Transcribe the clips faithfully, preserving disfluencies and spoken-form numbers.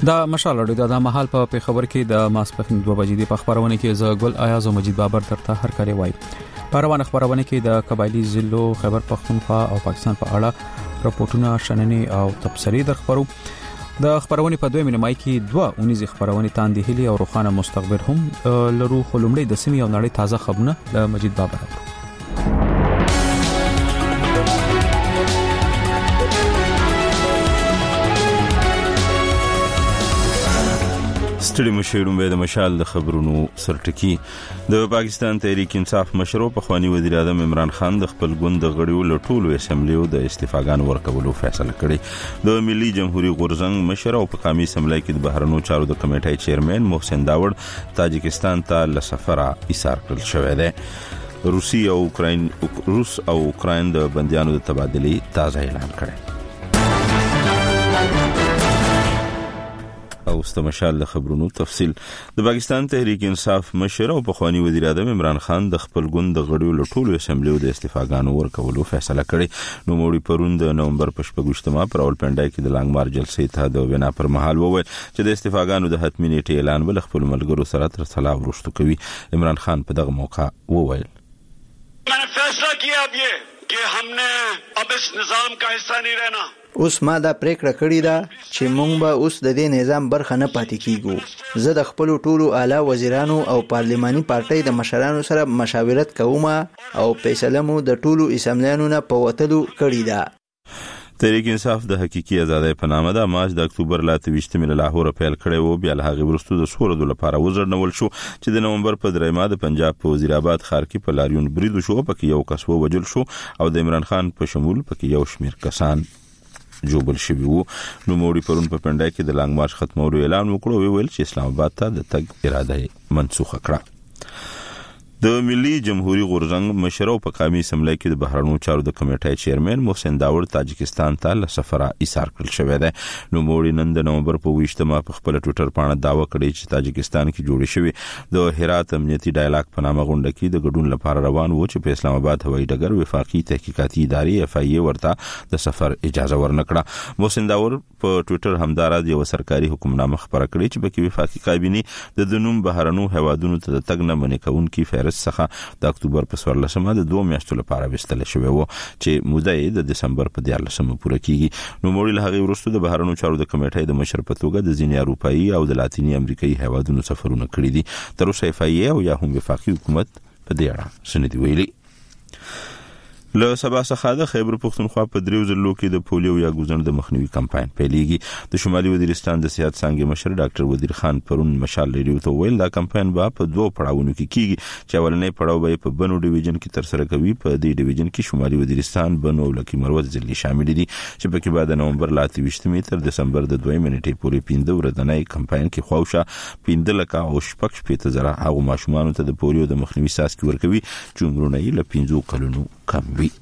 دا مشال اړه د مهال په خبر کې د ماسپخین دوه بجې د خبرونه کې ز ګل ایاز او مجید بابر ترته هر کړي وای. پروانه خبرونه کې د قبایلی ضلعو خیبر پختونخوا او پاکستان په اړه راپورټونه شننې او تبصرې در خبرو. د خبرونه په دوه مینه مای کې دوه اونیز خبرونه تاندې هلي او روخانه مستقبل هم لرو خلمړې د سیمې او نړۍ تازه خبرونه د مجید بابر. ستړي مشرون به د مشال د خبرونو سرټکی. د پاکستان تحریک انصاف مشر په خواني وزیر اعظم عمران خان د خپل ګوند غړیو له ټولو اسمبلیو د استعفاګانو ورکولو فیصله کړې. د ملي جمهوریت غورزنګ مشر او په قومي اسمبلی کې د بهرنیو چارو د کمیټې چیرمن محسن داوود تاجکستان ته له سفره ایثار کړل شوی دی. روسي او اوکراین روس او اوکراین د بنديانو د تبادلې تازه اعلان کړی. او استمشال د خبرونو تفصیل. د پاکستان تحریک انصاف مشر او په خواني وزیر اعظم عمران خان د خپل ګوند د غړیو له ټولو اسمبلیو د استعفاګانو ورکولو فیصله کړې. نو موړي پرون د نومبر په شپږمه پر اولپنډای کې د لانګمار جلسې ته د وینا پر مهال وویل چې د استعفاګانو د حتمی نیټه اعلان ول خپل ملګرو سره تر صلاح ورشتو کوي. عمران خان په دغه موقع وویل मैंने फैसला किया अब ये कि हमने अब इस निजाम का हिस्सा नहीं रहना. اوس ما دا پریکړه کړې ده چې موږ به اوس د دې نظام برخه نه پاتې کیږو. زه د خپل ټولو اعلی وزیرانو او پارلماني پارټۍ د مشرانو سره مشاورت کوم او فیصله مو د ټولو اسمبلیانو نه په وتلو کړې ده. تحریک انصاف د حقيقي ازادۍ په نامه د مارچ د اکتوبر ل اتهشتمې له لاهور پیل کړی وو. بیا له هغه وروسته د سورد لپاره وزړنول شو چې د نومبر په دریمه د پنجاب په وزیر آباد ښار کې په لاریون بریدو شو. پکې یو کس ووجل شو او د عمران خان په شمول پکې یو شمیر کسان جوبل شوی وو. نو موړي پرون په پنډای کې د لانګ مارچ ختمولو اعلان وکړو. ویل چې اسلام آباد ته د تګ اراده منسوخه کړه. د ملي جمهوریت غورزنګ مشر او په قومي اسمبلی کې د بهرنیو چارو د کمیټې چیرمن محسن داوود تاجکستان ته له سفره ایثار کړل شوی دی. نو موړي نن د نومبر په ویشتمه په خپل ټوئیټر باندې داوا کړی چې تاجکستان کې جوړ شوی د هرات امنیتي ډایلاګ په نامه غونډه کې د ګډون لپاره روان وو چې په اسلام آباد هوایي ډګر وفاقي تحقیقاتي ادارې اف ای ای ورته د سفر اجازه ورنکړه. محسن داوود په ټوئیټر همدارد یو سرکاري حکمنامه خبره کړې چې په کې وفاقي کابینه د دنوم بهرنیو هوادونو ته د تګ نه منې کوونکي فهرست څخه د اکتوبر په څوارلسمه د دوه میاشتو لپاره وستل شوی وو چې موده یې د دسمبر په دیارلسمه پوره کیږي. نو موړي له هغه وروسته د بهرنیو چارو د کمیټې د مشر په توګه د ځینې اروپایي او د لاتینی امریکایي هیوادونو سفرونه کړی دي. تر اوسه اف ای ای او یا هم وفاقي حکومت په دې اړه سندې ویلي. له سبا څخه د خیبر پختونخوا په دریو ضلعو کې د پولیو یا ګوزن د مخنیوي کمپاین پیلېږي. د شمالي وزیرستان د صحت څانګې مشر ډاکټر وزیر خان پرون مشال ریډیو ته ویل دا کمپاین به په دوه پړاوونو کې کیږي چې اولنې پړاو به په بنو ډیویژن کې تر سره کوي. په دې ډیویژن کې شمالي وزیرستان بنو لکی مروت ضلع شامل دي چې په کې بعد نومبر ل اتهشتمې تر دسمبر د دوه منټې پورې پنځه ورځې کمپاین کې خوښه پنځه لکه او شپږ شپږ زره هغه ماشومان ته د پولیو د مخنیوي ساسک ورکوي چې عمرونه یې له پنځه کلونو کم وي.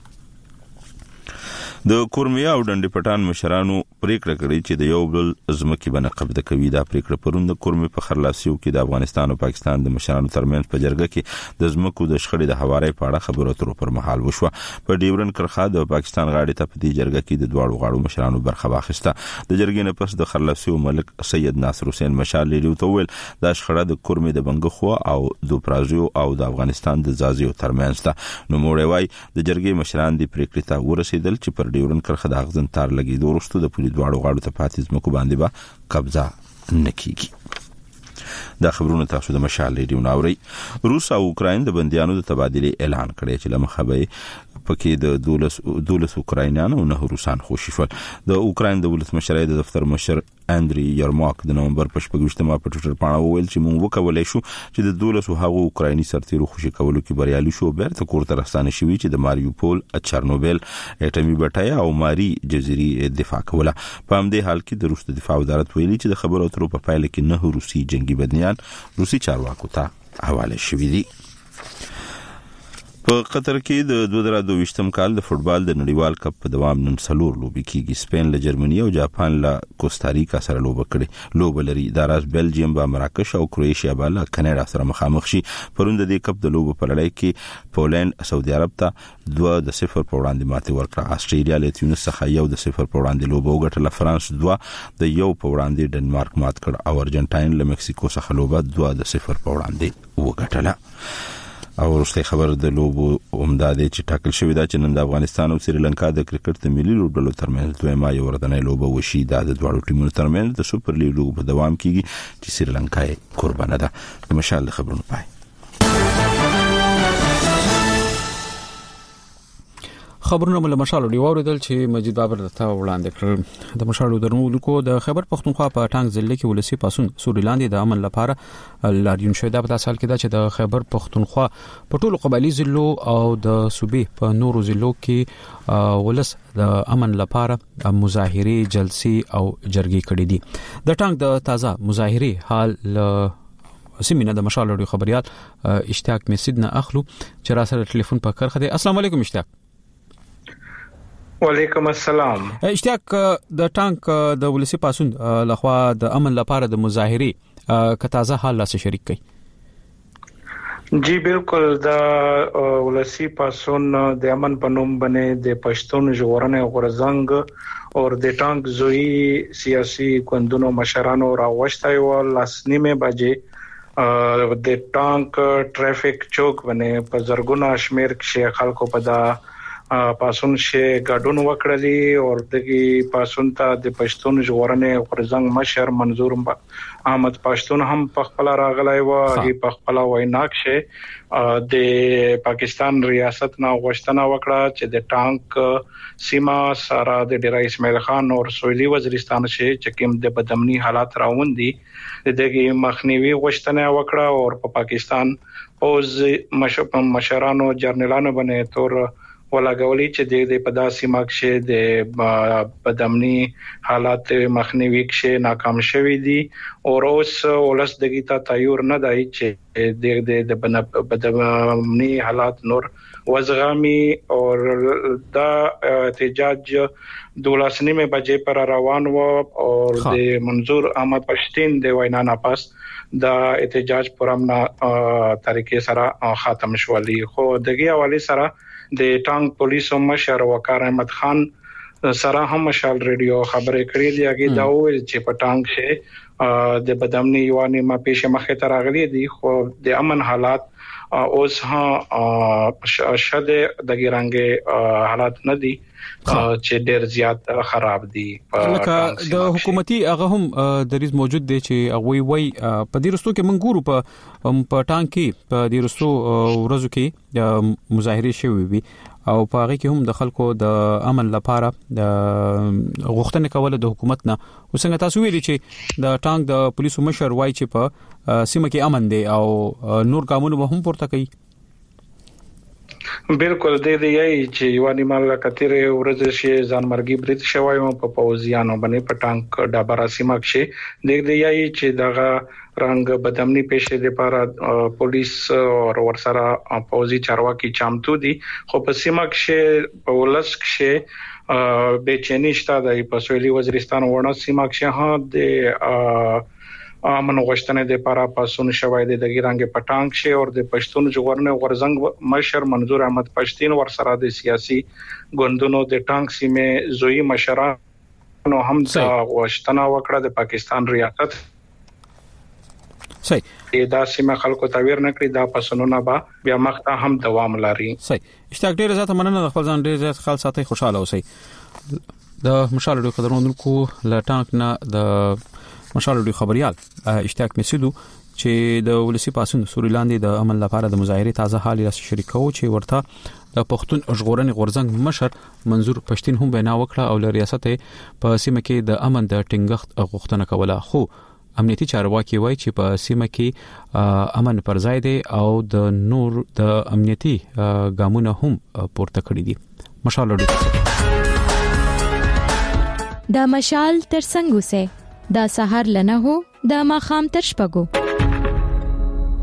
د کورمیا او ډنډ پټان مشرانو پریکړه کړې چې د یو بل ځمکې باندې قبضه کوي. دا پریکړه پرون د کورمې په خرلاسیو کې د افغانستان او پاکستان د مشرانو ترمنځ په جرګه کې د ځمکو د شخړې د حوارې په اړه خبرو اترو پر مهال وشوه. په ډیورن کرخه د پاکستان غاړې ته په دې جرګه کې د دواړو غاړو مشرانو برخه واخیسته. د جرګې نه پس د خرلاسیو ملک سید ناصر حسین مشال لري ته ویل دا شخړه د کورمې د بنګخو او د پرازیو او د افغانستان د زازیو ترمنځ ده. نو موړی وای د جرګې مشران د پریکړې ته ورسېدل چې پر ډیورن کرخه د اغزن تار لګي د ورستو د پولی دواړو غاړو ته پاتې ځمکو باندې به قبضه نکېږي. دا خبرونه تاسو د مشال ریډیو ناوري. روس او اوکراین د بنديانو د تبادلې اعلان کړی چې لمخه به پکې د دولس دولس اوکراینانو او نه روسان خوشي شول. د اوکراین د ولس مشرۍ د دفتر مشر اندري یرماک د نومبر په شپږمه په ټوئیټر باندې وویل چې موږ وکولای شو چې د دولس او هغو اوکرایني سرتیرو خوشي کولو کې بریالي شو. بیرته کورته راستانه شوی چې د ماریوپول، چرنوبل، اټومي بټۍ او ماري جزیرې دفاع کوله. په همدې حال کې د روس د دفاع وزارت ویلي چې د خبرو اترو په پایله کې نه روسي جنگي بدنیان روسي چارواکو ته حواله شوي دي. په قطر کې د دوه زره دوه ویشتم کال د فوتبال د نړیوال کپ په دوام نن څلور لوبې کیږي. سپین له جرمني او جاپان له کوستاریکا سره لوبه کړي. لوبه لري د راز بلجیم با مراکش او کروئیشیا با له کاناډا سره مخامخ شي. پروند د کپ د لوبو په لړۍ کې پولند سعودي عرب ته دوه د صفر په وړاندې ماتې ورکړه. استرالیا له تونس څخه یو د صفر په وړاندې لوبه وګټله. فرانس دوه د یو په وړاندې ډنمارک مات کړ او ارجنټاین له مکسیکو څخه لوبه دوه د صفر په وړاندې وګټله. او وروسته خبر د لوبو اومداده چې ټاکل شوې ده چې نن د افغانستان او سریلانکا د کرکټ د ملي لوبډلو ترمنځ دویمه یو ورځنۍ لوبه وشي. دا د دواړو ټیمونو ترمنځ د سوپر لیګ لوبه په دوام کیږي چې سریلانکا یې قربانه ده. د مشال خبرونه پای خبرونه مله مشالو دی اوریدل چې مجید بابر دته وړاندې کړ. د مشالو درنوونکو د خبر پښتونخوا په ټانګ ضلع کې ولسی پاسون سوریلاندې د امن لپاره لاریون شوی. دا په تاسو کې دا چې د خبر پښتونخوا په ټولو قبایلی ضلعو او د صوبې په نورو ضلعو کې ولس د امن لپاره مظاهره جلسې او جرګې کړې دي. د ټانګ د تازه مظاهره حال سیمینه د مشالو خبريال اشتیاق مسجد نه اخلو چې را سره ټلیفون په کار خدي. السلام علیکم اشتیاق. وعلیکم السلام. اشتیاق د ټانک د ولسی پاسون لخوا د امن لپاره د مظاهره کتازه حال لا شریک کړي. جی بالکل د ولسی پاسون د امن پنوم باندې د پښتون ژغورنې غورزنګ او د ټانک زوی سیاسي کوندونو مشرانو راوښتای او لاسنیمه بجې د ټانک ټریفیک چوک باندې په زرګونه شمیر کې خلکو په دا پاسون شه ګډون وکړلی او دغه پاسون ته د پښتون ژغورنې غورزنګ مشر منظور احمد پښتون هم په خپل راغلی و. هغه په خپل ویناکشه د پاکستان ریاست نه غوښتنه وکړه چې د ټانک سیما سره د ډیر اسماعیل خان او سویلي وزیرستان شه چې کوم د بدامني حالات راوندي دغه مخنیوي غوښتنه وکړه او په پاکستان او مشرانو جرنیلانو باندې تور ولاګولي چې د پداسي مخشه د بدامني حالات مخنیوي کې ناکام شوي دي او اوس ولس دغه تایور نه دی چې د بدامني حالات نور وزغامي او دا احتجاج دولسنیمه بجې پر روان و او د منظور احمد پښتين د وینا نه پاس دا احتجاج پرمنا طریقې سره ختم شولي. خو دغه حواله سره د ټانګ پولیسو مشر وقار احمد خان سره هم مشال ریډیو خبرې کړې دي. هغه دا ویل چې په ټانګ شه د بدامني یواني ما پېښه مخه ته راغلي دي خو د امن حالات اوس ها شاده د ګرانګي حالات نه دي چې ډېر زیات خراب دي. لکه د حکومتي هغه هم دریز موجود دي چې هغه وی په دې رستو کې منګورو په په ټانګ کې په دې رستو ورځو کې مظاهره شوي وي او په هغه کې هم د خلکو د امن لپاره د غوښتنې کوله د حکومت نه. وسنګ تاسو ویلي چې د ټانګ د پولیسو مشر وای چې په سیمه کې امن دی او نور قانون به هم پورته کوي. بالکل د دې یی چې یوانی مال کتره ورځ شي ځانمرګي برید شوی او په پوزیانو باندې پټانک ډابرا سیمه کې د دې یی چې دغه رنګ بدامني پېښې لپاره پولیس او ورسره پوزي چارواکي چامتو دي. خو په سیمه کې په ولس کې بېچینی شته د پسویلي وزیرستان ورنه سیمه کې ها د امن غوښتنې د لپاره پاسون شوی د ګرانګ پټانګ شه او د پښتون ژغورنې غورزنګ مشر منظور احمد پښتين ورسره د سیاسي ګوندونو د ټانګ سیمه زوی مشرانو هم د غوښتنه وکړه د پاکستان ریاست صحیح دا سیمه خلکو تعویر نکړي دا پاسونونه با بیا مخته هم دوام لري. صحیح اشتیاق ډیر زیات مننه خپل ځان ډیر زیات خال ساتي خوشاله اوسئ. د مشال ډیر قدرمنونکو ل ټانګ نه د مشال ډیر خبريال اشتیاق مسیدو چې د ولسی پاسون سوریلاندې د امن لپاره د مظاهره تازه حالي راس شریکو چې ورته د پښتون ژغورنې غورزنګ مشر منظور پښتين هم بنا وکړه او د ریاست په سیمه کې د امن د ټینګښت غوښتنه کوله. خو امنیتي چارواکي وایي چې په سیمه کې امن پر ځای دی او د نور د امنیتي ګامونه هم پورته کړی دي. مشال ډیر د مشال ترڅنګ سه دا سحر لنه هو د ماخام تر شپګو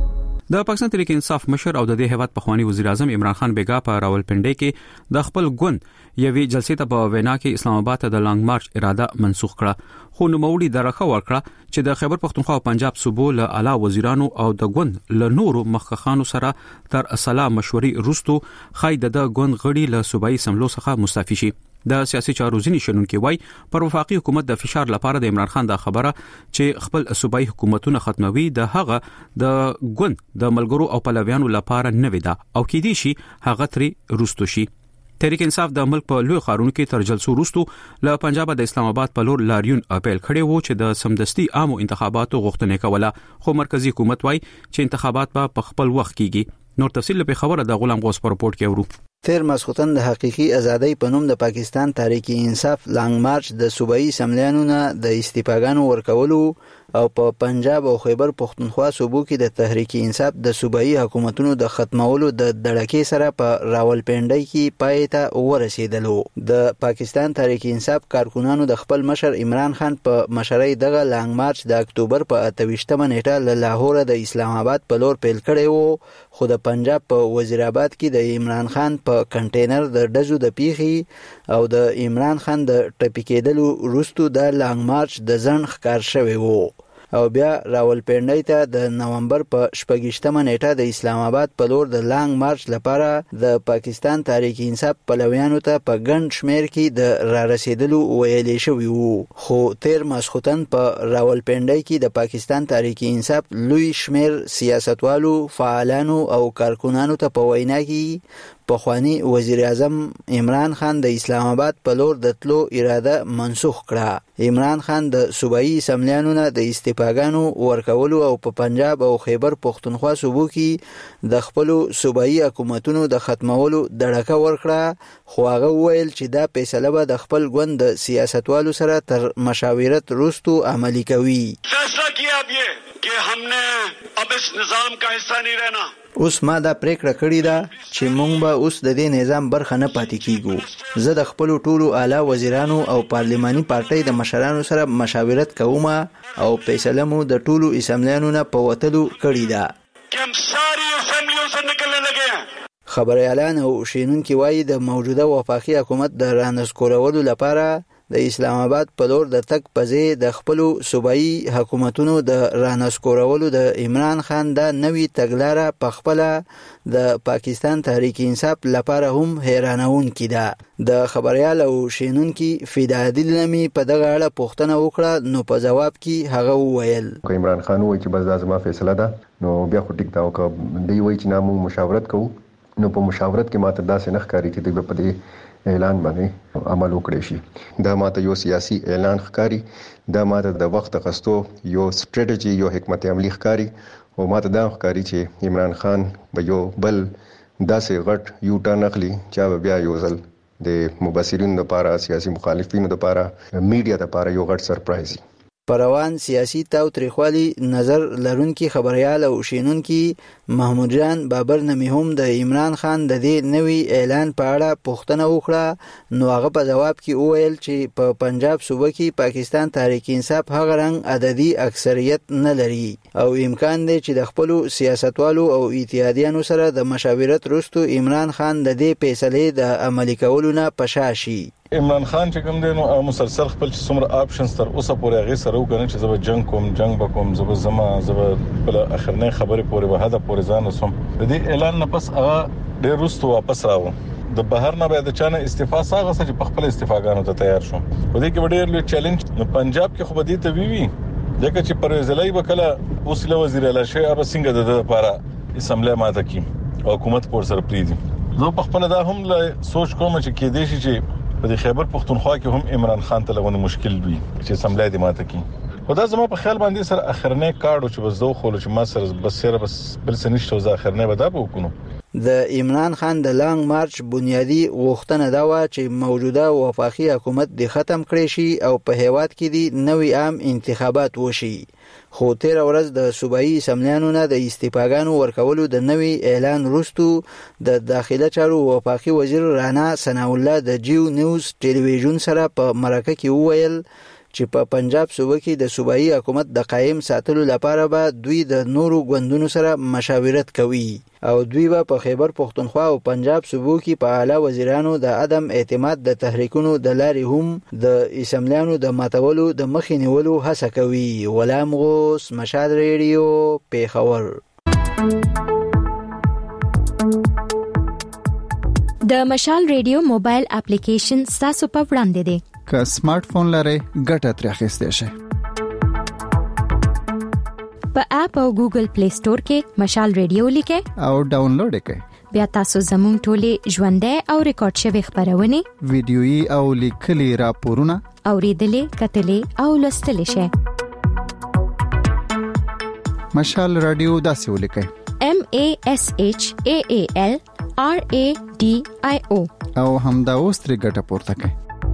د پاکستان تحریک انصاف مشر او د دې هیواد پخوانی وزیر اعظم عمران خان بیګا په راولپنډي کې د خپل ګوند یوې جلسې ته په وینا کې اسلام آباد ته د لانګ مارچ اراده منسوخ کړه، خو نوموړي درخه ورکړه چې د خیبر پختونخوا او پنجاب صوبو له اعلی وزیرانو او د ګوند له نورو مخکخانو سره تر سلا مشورې وروسته خای د ګوند غړي له صوبایي سملو څخه مستعفي شي. د سیاسي چارو ځینی شنونکي وای پر وفاقي حکومت د فشار لپاره د عمران خان د خبره چې خپل صوبایي حکومتونه ختموي د هغه د ګوند د ملګرو او پلویانو لپاره نه ودا او کې دي شي هغه تری روستو شي. تحریک انصاف د ملک په لوی خارونو کې تر جلسو وروسته له پنجاب د اسلام آباد په لور لاریون اپیل کړي وو چې د سمدستي عامو انتخاباتو غوښتنه کوله، خو مرکزی حکومت وای چې انتخابات په خپل وخت کیږي. نور تفصیل په خبره د غلام غوث په رپورت کې ورو. تیر مسخوتن د حقيقي ازادۍ په نوم د پاکستان تحریک انصاف لانګ مارچ د صوبایي سملیانو نه د استفاګانو ورکولو او په پنجاب او خیبر پختونخوا صوبو کې د تحریک انصاف د صوبایي حکومتونو د ختمولو د دړکې سره په راولپنډي کې پای ته ورسېدلو. د پاکستان تحریک انصاف کارکونانو د خپل مشر عمران خان په مشرۍ دغه لانګ مارچ د اکتوبر په اتويشتمه نیټه له لاهور د اسلام آباد په لور پیل کړی وو، خو د پنجاب په وزیر آباد کې د عمران خان په کنټینر د ډزو د پیخي او د عمران خان د ټپي کېدلو وروسته د لانګ مارچ د ځن ښکار شوی وو او بیا راولپنډي ته د نومبر په شپږشتمه نیټه د اسلام آباد په لور د لانګ مارچ لپاره د پاکستان تحریک انصاف پلویانو ته په ګڼ شمیر کې د را رسیدلو ویلې شوی وو. خو تیر مسخوتن په راولپنډي کې د پاکستان تحریک انصاف لوی شمیر سیاستوالو، فعالانو او کارکونانو ته په وینا کې پخوانی وزیر اعظم عمران خان د اسلام آباد په لور د تلو اراده منسوخ کړه. عمران خان د صوبایي سملیانو نه د استفاګانو ورکولو او په پنجاب او خیبر پختونخوا صوبو کې د خپل صوبایي حکومتونو د ختمولو دړکه ورکړه، خو هغه ویل چې دا فیصله به د خپل ګوند د سیاستوالو سره تر مشاورت وروسته عملی کوي. فیصله کیا اب یہ کہ ہم نے اب اس نظام کا حصہ نہیں رہنا. اوس ما دا پریکړه کړې ده چې مونږ به اوس د دې نظام برخه نه پاتې کیږو. زه د خپل ټولو اعلی وزیرانو او پارلماني پارټۍ د مشرانو سره مشاورت کوم او فیصله مو د ټولو اسمبلیانو نه په وتلو کړې ده کہ ہم ساری اسمبلیوں سے نکلنے لگے ہیں. خبر اعلان او شینونکي وایي د موجوده وفاقي حکومت د رانسکورولو لپاره د اسلام آباد په لور د تک پځې د خپل صوبایي حکومتونو د رانسکورولو د عمران خان د نوي تګلاره په خپل د پاکستان تحریک انصاف لپاره هم حیرانون کیده. د خبريال او شینونکي فدادل نمی په دغه اړه پوښتنه وکړه، نو په جواب کې هغه وویل عمران خان وایي چې بس دا زما فیصله ده، نو بیا خو ټیک دا او دی وایي چې نامو مشاورت کوو، نو په مشاورت کې ماته داسې نه ښکاري چې دوی په دې اعلان باندې عمل وکړي شي. دا ماته یو سیاسي اعلان ښکاري، دا ماته د وخت غستو یو سټریټجی، یو حکمت عملی ښکاري، او ماته دا ښکاري چې عمران خان به یو بل داسې غټ یو ټرن اخلي چې بیا یو ځل د مبصرینو لپاره، سیاسي مخالفینو لپاره، میډیا لپاره یو غټ سرپرایز. پروان سیاسي تاو تریخوالی نظر لرونکي خبريال او شینونکي محمود جان بابر نمی هم د عمران خان د دې نوي اعلان په اړه پوښتنه وکړه، نو هغه په جواب کې وویل چې په پنجاب صوبه کې پاکستان تحریک انصاف هغه رنګ عددي اکثریت نه لري او امکان دی چې د خپل سیاستوالو او اتحادیانو سره د مشاورت وروسته عمران خان د دې فیصلې د عملي کولو نه پشاشي. عمران خان چې کوم دی نو مسلسل خپل چې څومره آپشنز تر اوسه پورې هغه سره وکړي چې زه جنگ کوم، جنگ بکوم، زه زما زه بل اخرنه خبره پورې به هدا پورې ځان وسم. د دې اعلان نه پس هغه ډېر وروسته واپس راو. د بهر نه به د چانه استعفا ساغه چې په خپل استعفاګانو ته تیار شو. په دې کې ډېر لوی چیلنج نو پنجاب کې خو به دې ته وی وی ځکه چې پرویز الای وکړه اوسله وزیر اعلی شي اب څنګه د لپاره اسمبلی ماته کی حکومت پر سر پریدي. زه په خپل دا هم سوچ کوم چې کې دې شي چې په خیبر پختونخوا کې هم عمران خان ته لغونه مشکل وي چې سملای دی ماته کی. خدا زما په خیال باندې سره اخرنه کارډو چې بس زو خو چې ما سره بس سره بس بل څه نشته، زه اخرنه ودا به وکړو. د عمران خان د لانګ مارچ بنیادی غوښتنه دا و چې موجوده وفاقي حکومت د ختم کړي شي او په هیواد کې د نوي عام انتخابات وشي. خو تیر ورځ د صوبایي سملیانو نه د استفاګانو ورکولو د نوي اعلان وروسته د داخله چارو وفاقي وزیر رانا ثناء الله د جیو نیوز ټلویزیون سره په مرکه کې وویل چې په پنجاب صوبه کې د صوبایي حکومت د قائم ساتلو لپاره به دوی د نورو ګوندونو سره مشاورت کوي او دوی به په خیبر پختونخوا او پنجاب صوبو کې په اعلی وزیرانو د عدم اعتماد د تحریکونو د لارې هم د اسمبلیانو د ماتولو د مخې نیولو هڅه کوي. غلام غوث، مشال ریډیو، پیښور. د مشال ریډیو موبایل اپلیکیشن تاسو په وړاندې دی. که سمارټ فون لرئ ګټه ترې اخیستی شئ. په اپ او ګوګل پلی سٹور کې مشال ریډیو لیکئ او ډاونلوډ یې کړئ. بیا تاسو زموږ ټولې ژوندۍ او ریکارډ شوی خبرونه، ویډیويي او لیکلي راپورونه اوریدلې، کتلې او لوستلې شئ. مشال رادیو داسې ولیکئ: M A S H A A L R A D I O او همدا اوس ترې ګټه پورته کړئ.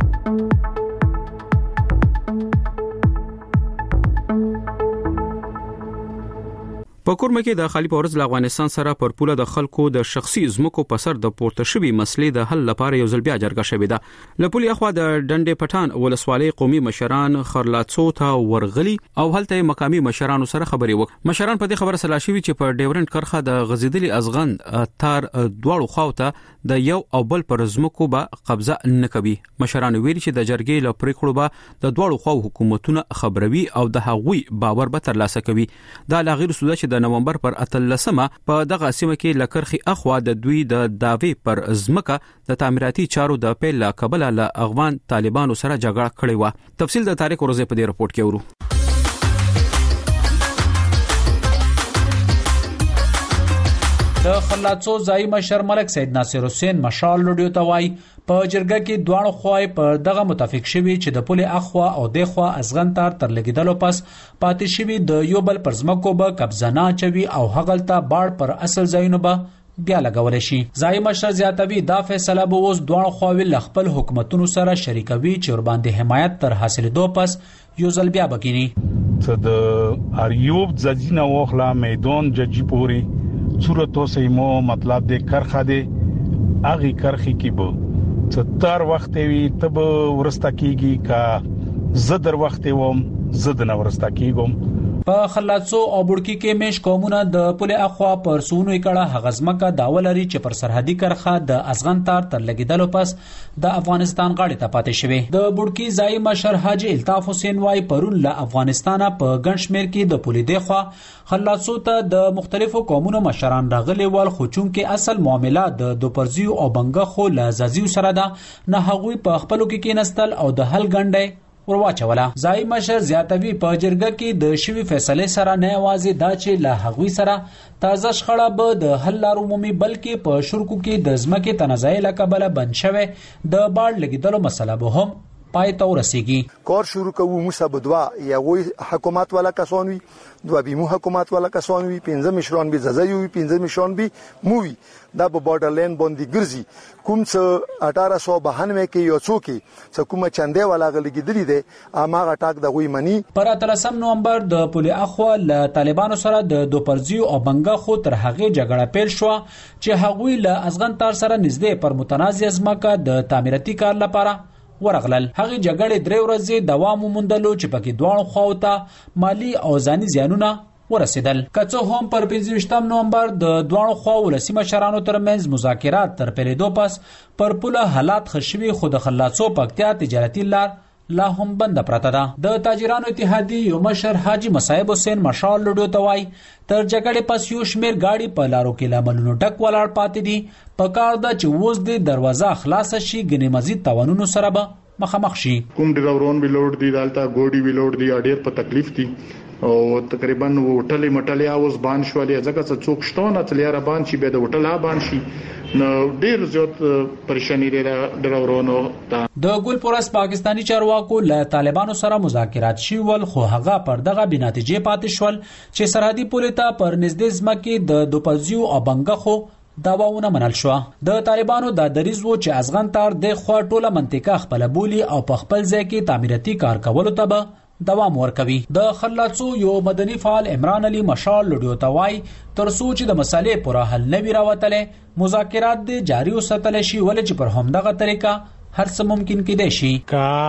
په کورمه کې د خالی پورز له افغانستان سره پر پوله د خلکو د شخصي زمکو په سر د پورته شوی مسلې د حل لپاره یو ځل بیا جرګه شوې ده. لپولي اخوا د ډنډې پټان ولسوالۍ قومي مشران خرلاڅو ته ورغلي او هلته مقامي مشرانو سره خبرې وکړي. مشران په دې خبره سلا شوي چې په ډیورنډ کرخه د غزیدلي ازغن تار دواړو خواوته د یو او بل پر زمکو به قبضه نه کوي. مشران ویلي چې د جرګې له پریکړو به د دواړو خواو حکومتونه خبروي او د هغوی باور به ترلاسه کوي. دا لا غیر سوده چې د نومبر پر اتلسمه په دغه سیمه کې لکرخي اخوا د دوی د داوی پر زمکه د تعمیراتي چارو د پیل قبل له افغان طالبانو سره جګړه کړې و. تفصیل د تاریخ ورځې په دې رپورت کې ورو. د خلاڅو ځای مشر ملک سید ناصر حسین مشال لډیو ته وای په جرګه کې دواړو خوای په دغه متفق شوي چې د پولې اخوا او د خوا ازغن تار تر لګیدلو پس پاتې شوي د یو بل پر ځمکو به قبضه نه چوي او هغلته باړ پر اصل ځایونو به بیا لګول شي. ځای مشر زیاتوي دا فیصله به اوس دواړو خواوی خپل حکومتونو سره شریکوي چې ور باندې حمایت تر حاصلېدو پس یو ځل بیا بکینی. څه د اریوب ځجینه وخلا میدان ججی پوری صورتو سیمو مطلب د کرخه دی اغي کرخي کې بو ستر وخت وی تب ورستا کیږي کا زدر وخت ووم زد نه ورستا کیږم. په خلاڅو او بړکی کې مش قومونه د پولې اخوا پر سونو کړه هغزمکه داولري چې پر سرحدي کرخه د ازغن تار تر لګیدلو پس د افغانستان غاړې ته پاتې شوی. د بړکی ځای مشر حاجی الطاف حسین وای پرون له افغانستانه په ګنشمیر کې د پولې دی خوا خلاصو ته د مختلفو قومونو مشران راغلي ول خو چون کې اصل معاملات د دوپرزیو او بنګخو لزازیو سره ده نه هغوی په خپلو کې کېنستل او د حل غنډه ورواچوله. ځای مشر زیاتوي په جرګه کې د شوی فیصله سره نه یوازې دا چې له هغوی سره تازه شخړه به د حل لارو مومي بلکې په شرکو کې د ځمکې تنازع لکبله بند شوه د باړ لګیدلو مسله به هم پای ته ورسیږي. کار شروع کوو موسی بدوا یا وای حکومت والا کسان وي دوه بیمو حکومت والا کسان وي پنځه مشران به ززایو وي پنځه مشران به مووي دا په بارډر لین باندې ګرځي کوم څه اٹھارہ سو بانوے کې یو څوک چې کومه چنده والا غلګیدلی دي اماغه ټاک د غوي منی. پر اتلسم نومبر د پولې اخوا له طالبانو سره د دوپرزیو او بنګخو تر هغه جګړه پیل شو چې هغوی له ازغن تار سره نږدې پر متنازع ځمکه د تعمیراتي کار لپاره ورغلل. هغه جګړې درې ورځې دوام وموندلو چې پکې دواړو خواوته مالی او ځاني زیانونه ورسېدل. کڅو هم پر پنځه نومبر د دواړو خواو ولسی مشرانو ترمنځ مذاکرات تر پیلېدو پس پر پوله حالات خشوي خود خلاصو پکتیا تجارتي لار لا هم بند پراته ده. د تاجرانو اتحادیې یو مشر حاجی مصعب حسین مشال لډو توای تر جګړې پس یو شمیر گاډي په لارو کې لاملونو ټک ولاړ پاتې دي. په کار ده چې ووز د دروازه خلاص شي غني مزید تاوانونو سره به مخامخ شي. کوم ډراورون ویلوډ دي دالتا ګوډي ویلوډ دي اډیر په تکلیف دي او تقریبا وټلې مټلې اوس بان شولې ځکه چې څوک شتونه تلیاره بان شي به د وټل ها بان شي نو ډیر زیات پریشانی لري ډراورونو ته. د ګل پورس پاکستانی چارواکو له طالبانو سره مذاکرات شي ول خو هغه پر دغه بناتیجې پاتې شول چې سرحدي پولې ته پر نږدې ځمکې د دوپزیو او بنګخو داواونه منل شو. د طالبانو د دریز وو چې ازغن تار د خوا ټوله منطقه خپل بولی او په خپل ځای کې تعمیراتي کار کولو ته به دوام ورکوي. د خلاصو یو مدني فعال عمران علي مشال لډیو توای تر سوچ د مسالې پر حل نه وی راوتلې مذاکرات د جاری وساتل شي ول چې پر همدغه طریقه هر څه ممکن کېدای شي. کا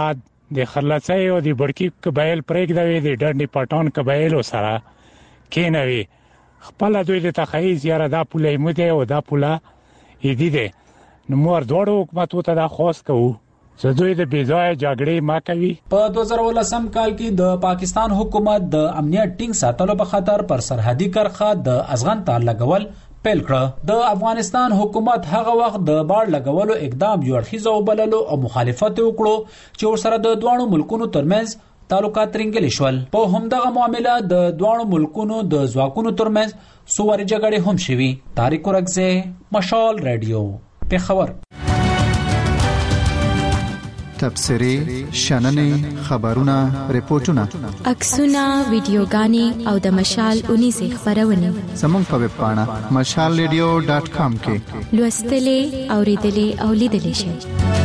د خرلڅای او د بړکی قبایل پرېږدوي د ډنډي پټان قبایل سره کینوي خپل دوی د تخیز یاره دا پوله مده او دا پوله ایدی ده نو مور دوړو حکومت ته دا خاص کوو چې دوی د بیځای جګړې ما کوي. په دوه زره ولسم کال کې د پاکستان حکومت د امنیت ټینګ ساتلو په خاطر پر سرحدي کرخه د ازغن تار لګول پیل کړ. د افغانستان حکومت هغه وخت د بار لګولو اقدام یو اړخیز وبللو او مخالفت وکړو چې ورسره د دوه ملکونو ترمنځ تعلقات رنګل شول. په همدغه معاملې د دوه ملکونو د ځواکونو ترمنځ سووري جګړې هم شوي. طارق ورغزه مشال رادیو پیښور. تبصري شننې خبرونه ریپورتونه عکسونه ویډیوګانې او د مشال اونې سه خبرونه زموږ په ویب پاڼه مشال ریډیو ډاټ کام کې لوستلې اوریدلې او لیدلې شئ.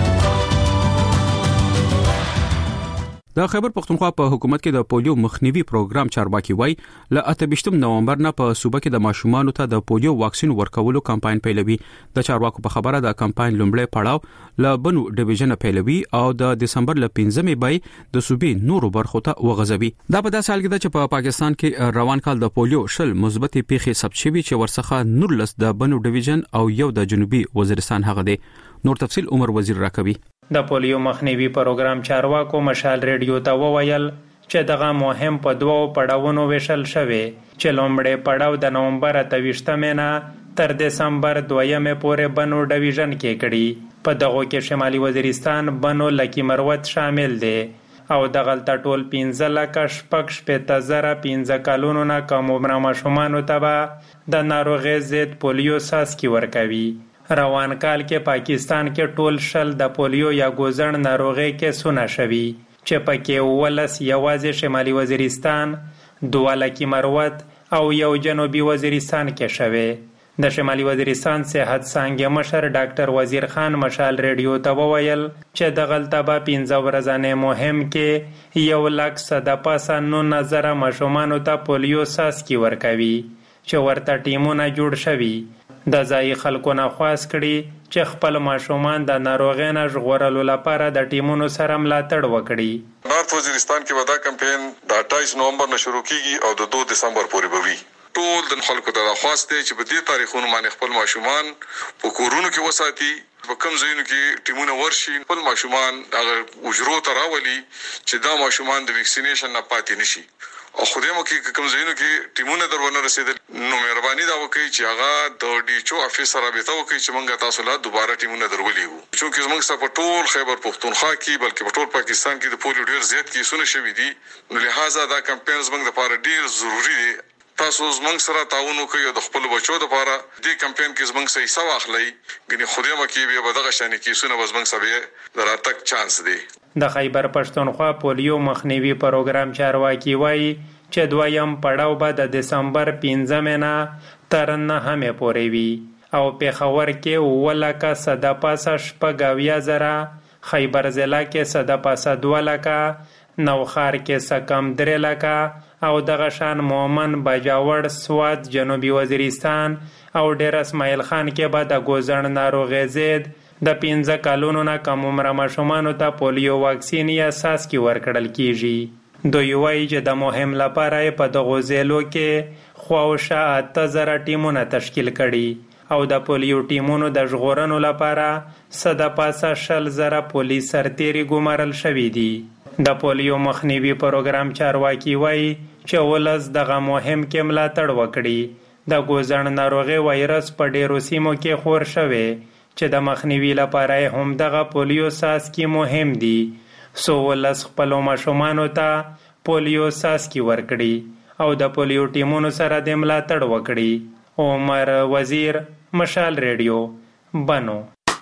د خیبر پختونخوا په حکومت کې د پولیو مخنیوي پروګرام چارواکي وای ل اتهشتم نومبر نه په صوبه کې د ماشومانو ته د پولیو واکسین ورکولو کمپاین پیلوي. د چارواکو په خبره د کمپاین لومړی پړاو ل بنو ډیویژن پیلوي او د دسمبر ل پنځمې بای د صوبې نورو برخو ته وغځوي. دا په داسې حال کې چې په پاکستان کې روان کال د پولیو شل مثبتې پیښې ثبت شوي چې ورڅخه نورلس د بنو ډیویژن او یو د جنوبي وزیرستان هغه دی. نور تفصيل عمر وزیر راکوي. د پولیو مخنیوي پروګرام چارواکو مشال ریډیو ته وویل چې دغه مهم په دوو پړاوونو ویشل شوی چې لومړی پړاو د نومبر اتهشتمې نه تر دسمبر دویمې پورې بنو ډیویژن کې کړي. په دغه کې شمالي وزیرستان بنو لکی مروت شامل دی او دغلته ټول پنځه لکه شپږ شپېته زره پنځه کلونو نه کم عمره ماشومانو ته د ناروغۍ ضد پولیو څاڅکي ورکوي. روان کال کې پاکستان کې ټول شل د پولیو یا ګوزن ناروغي کې سونه شوي چې پکې ولس یوازې شمالي وزیرستان، دوه لکی مروت او یو جنوبي وزیرستان کې شوي. د شمالي وزیرستان صحت څانګې مشر ډاکټر وزیر خان مشال ریډیو ته وویل چې دغلته به پنځه ورځې مهم کې یو لک صد پاسه نو نظر ماشومانو ته پولیو څاڅکي ورکوي چې ورته ټیمونه جوړ شوي. د ځای خلکو نه خواست کړي چې خپل ماشومان د ناروغۍ نه ژغورلو لپاره د ټیمونو سره ملاتړ وکړي. نارت وزیرستان کې ودا کمپاین د اټایس نومبر نه شروع کیږي او د دوه دسمبر پورې به وي. ټول د خلکو ته خواست دی چې په دې تاریخونو باندې خپل ماشومان په کورونو کې وساتي، په کوم ځایونو کې ټیمونه ورشي، خپل ماشومان هغه اجرو ته راولي چې دا ماشومان د ویکسینیشن نه پاتې نشي. او خدای مو کې کوم ځایونو کې ټیمونه درونه رسیدل نو مهرباني دا وکړي چې هغه د ډي ایچ او افیسر رابطه وکړي چې موږ تاسو له دوباره ټیمونه درولېو. چې موږ څه په ټول خیبر پختونخوا کې بلکې په ټول پاکستان کې د پولیو ډېر زیات کیسونه شوي دي، نو لہذا دا کمپاین زموږ لپاره ډېر ضروری دی. تاسو زموږ سره تعاون وکړئ او د خپل بچو لپاره دې کمپاین کې زموږ سره حصہ واخلئ. ګنې خدای مو کې به بدغه شان کیسونه زموږ سره دراتک چانس دی. د خیبر پښتونخوا پولیو مخنیوي پروګرام چارواکي وایي چې دویم پړاو به د دسمبر پنځمې نه تر نهمې پورې وي او پیښور کې اووه لکه صد پاسه شپږ اویا زره، خیبر ضلع کې صد پاسه دوه لکه، نوښار کې څه کم درې لکه او دغه شان مومن، باجوړ، سوات، جنوبي وزیرستان او ډیر اسماعیل خان کې به د ګوزن ناروغۍ ضد د پنځه کلونو نه کم عمره ماشومانو ته پولیو واکسین یا څاڅکي ورکړل کیږي. دوی وایي چې د مهم لپاره په دغو ځایونو کې خواوشا اته زره ټیمونه تشکیل کړي او د پولیو ټیمونو د ژغورنو لپاره صد پاسه شل زره پولیس سرتیري ګمارل شوي دي. د پولیو مخنیوي پروګرام چارواکي وایي چې ولس دغه مهم کې ملاتړ وکړي. د ګوزن ناروغي وایرس په ډیرو سیمو کې خور شوی چې د مخنیوي لپاره هم دغه پولیو څاڅکي مهم دي. سو ولس خپل ماشومانو ته پولیو څاڅکي ورکړي او د پولیو ټیمونو سره د ملاتړ وکړي. عمر وزیر مشال ریډیو بنو.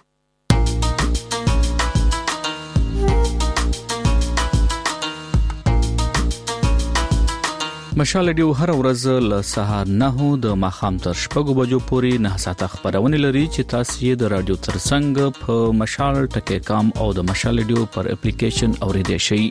مشال ریډیو هر ورځ له سهار نه د ماښام تر شپږو بجو پورې نه ساعته خبرونه لري چې تاسو یې د رادیو ترڅنګ په مشال ټکی کام او د مشال ریډیو پر اپلیکیشن اوریدئ شئ.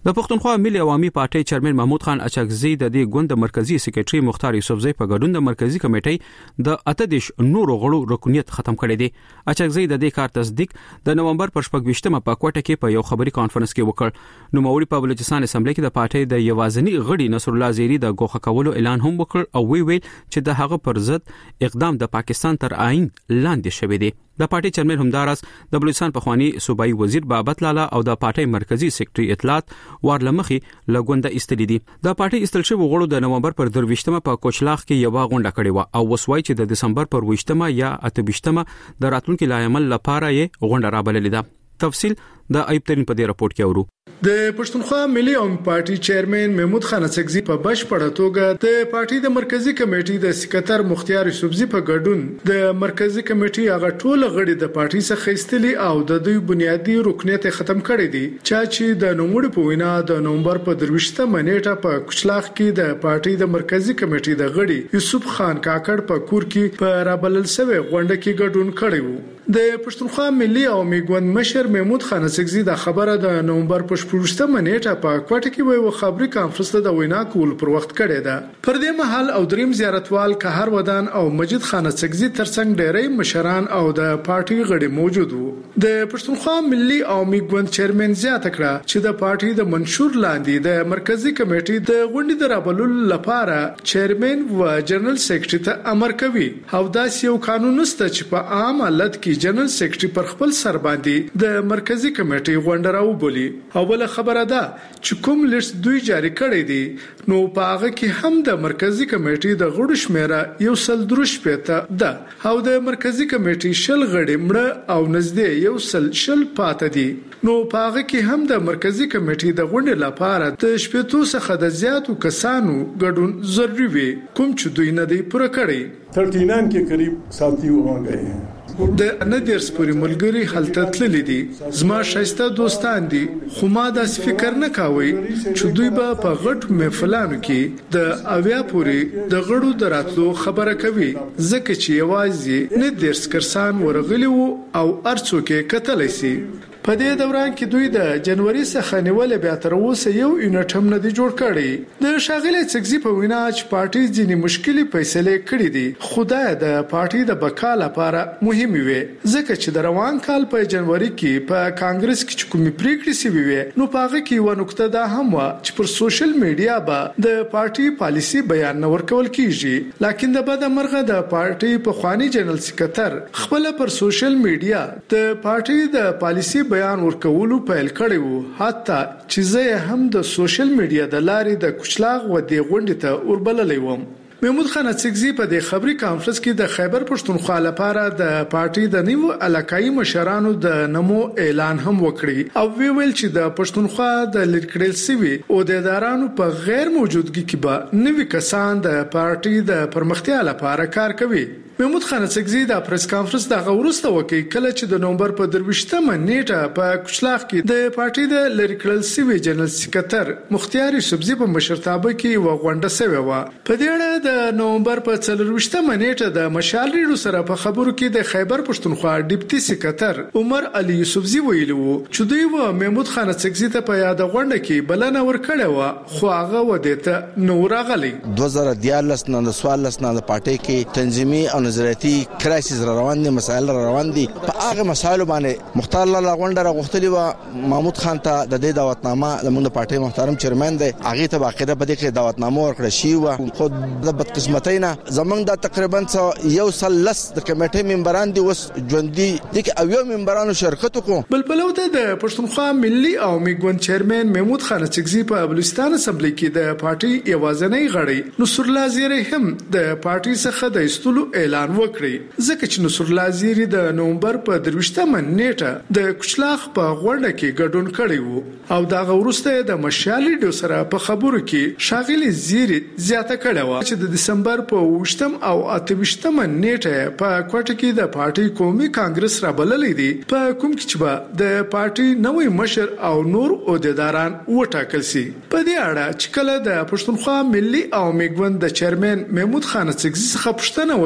د پښتونخوا ملي عوامي پارټي چیرمن محمود خان اچکزي د دې ګوند مرکزی سکریټري مختار یوسفزئی په ګډون د مرکزی کمیټې د اتدش نورو غړو رکنیت ختم کړی دی. اچکزي د دې کار تصدیق د نومبر پر شپږ په کوټه کې په یو خبري کانفرنس کې وکړ. نو موري په بلوچستان اسمبلی کې د پارټي د یوازنی غړي نصر الله زیری د ګوښه کولو اعلان هم وکړ او وی ویل چې د هغه پر ضد اقدام د پاکستان تر آئین لاندې شوی دی. د پارټي چیرمن همدارس د بلوچستان پخوانی صوبایي وزیر بابت لالا او د پارټي مرکزی سکریټري اطلاعات وارلمخي لګونده استلی دي. د پارټي استل شوی غړو د نومبر پر درويشتمه په کوچلاخ کې یو غونډه کړې و او وسوای چې د دسمبر پر وشتمه یا اتبشتمه د راتلونکو لایمل لپاره یې غونډه را بللې ده. تفصیل د ایبترین په دې راپورټ کې اورو. د پښتونخوا ملي عوامي پارټي چیرمن محمود خان اڅکزي په بشپړه توګه د پارټي د مرکزی کمیټې د سکریټر مختار یوسفزئی په ګډون د مرکزی کمیټې هغه ټول غړي د پارټي څخه ایستلي او د دوی بنیادی رکنیت ختم کړی دي چې د نوموړي په وینا د نومبر په درويشتمه نیټه په کوچلاخ کې د پارټي د مرکزی کمیټې د غړي یوسف خان کاکړ په کور کې په رابلل سوي غونډه کې ګډون کړی وو. د پښتونخوا ملي عوامي ګوند مشر محمود خان اڅکزي د خبره د نومبر په شپږمه نیټه په کوټه کې ویو خبري کانفرنس ته د وینا کول پر وخت کړی ده. پر دې مهال او دریم زیارتوال قهر ودان او مجید خان اڅکزي ترڅنګ ډېری مشران او د پارټي غړي موجود وو. د پښتونخوا ملي عوامي ګوند چیرمن زیاته کړه چې د پارټي د منشور لاندې د مرکزی کمیټې د غونډې د رابللو لپاره چیرمن و جنرال سیکریټری ته امر کوي او داس یو قانون نشته چې په عام حالت کې جنرال سیکریټری پر خپل سر باندې د مرکزی کمیټې غونډه راوبولي. او بل خبره ده چې کوم لیست دوی جاری کړی دی نو په هغه کې هم د مرکزی کمیټې د غړو شمیره یو سل دروش پېته ده او د مرکزی کمیټې شل غړي مړه او نږدې یو سل شل پاتې دي. نو په هغه کې هم د مرکزی کمیټې د غونډې لپاره د شپږو څخه د زیاتو کسانو ګډون ضروري وي کوم چې دوی نه دی پوره کړی. उनतालीस के करीब साथी वहां गए हैं. د ندیرس پوری ملګری حالت تللی دي زما شایسته دوستان دي خو ما د فکر نه کاوي چې دوی به په غټ محفلانو کې د اویا پوری د غړو دراتلو خبره کوي ځکه چې یوازې ندیرس کرسان ورغلی وو او ارڅو کې کتلی سي. په دې دوران کې دوی د جنوري څخه نیولې بیا تر اوسه یو یونټ هم نه دی جوړ کړی. د شاغله اڅکزي په وینا چې پارټي ځینې مشکلي فیصله کړې دي خدای د پارټي د بقا لپاره مهم وي ځکه چې د روان کال په جنوري کې په کانګرس کې کومې پریکړې سوي وي نو په هغه کې و نقطه دا هم و چې پر سوشل میډیا به د پارټي پالیسي بیان نه ورکول کیږي. لکه د بده مرغه د پارټي په خواني جنرال سکریټر خپل پر سوشل میډیا د پارټي د پالیسي بیان ورکولو پیل کړی وو حتی چې زه هم د سوشل میډیا د لارې د کوچلاغ و دی غونډې ته وربللې وم. محمود خان اڅکزي په دې خبري کانفرنس کې د خیبر پښتونخوا لپاره د پارټي د نیو علاقائی مشرانو د نمو اعلان هم وکړي او وی ویل چې د پښتونخوا د لیکړل سوي او د ادارانو په غیر موجودګي کې به نوي کسان د پارټي د پرمختیا لپاره کار کوي. محمود خان اڅکزي د پریس کانفرنس د غوړسته وکي کله چې د نومبر په درويشتمه نیټه په کوچلاخ کې د پارټي د لیکړل سوي جنرال سکریټر مختار یوسفزئی په مشرتابه کې و غونډه سوي و. په دې اړه د نومبر په څلرويشتمه نیټه د مشال ریډو سره په خبرو کې د خیبر پښتونخوا ډیپټي سکریټر عمر علي یوسفزئی ویلو چې دوی و محمود خان اڅکزي ته په یاد غونډه کې بلنه ورکړه و خو هغه ودته نو راغلی. دوه زره دیارلس نه د سوالس نه د پارټي کې تنظیمي او نظریاتي کرایسس روان دي مسایل روان دي په هغه مسایل باندې مختار الله غونډه راغختلی و محمود خان ته د دې دعوتنامه زموږ پارټي محترم چیرمن دی هغه ته باقاعده په دې کې دعوتنامه ورکړه شي و خو د بدقسمتینا زمونږ د تقریبا یو سل لس د کمیټې ممبران دي وس ژوندۍ دي او یو ممبرانو شرکت وکړو. بل بل ته د پښتونخوا ملي عوامي ګوند چیرمن محمود خان اڅکزي په بلوچستان اسمبلی کې د پارټي یوازنۍ غړي نصر الله زیری هم د پارټي څخه د ایستلو اعلان وکړي ځکه چې نصر الله زیری د نومبر په درويشتمه نیټه د کوچلاخ په غونډه کې ګډون کړی وو او دا غوړسته د مشالي ډو سره په خبرو کې شاغلي زیری زیاته کړه و چې د دسمبر په وشتم او اتوشتمه نیټه په کوټه کې د پارټي قومي کانګرس را بللې دي په کوم کې چې د پارټي نوې مشر او نور عہدیداران وټاکل سي. په دې اړه چې کله د پښتونخوا ملي عوامي ګوند د چیرمن محمود خان اڅکزي څخه پوښتنه وسوه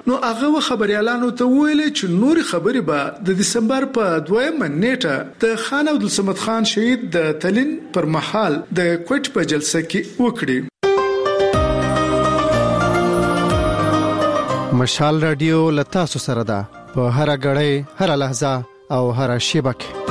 نو هغه خبريالانو ته ویل چې نور خبري به د دسمبر په دویمه نیټه د خان عبد الصمد خان شهید د تلین پر مهال د کوټ په جلسه کې وکړي. مشال رادیو لتا سره ده په هر غړې هر لحظه او هر شیبه کې.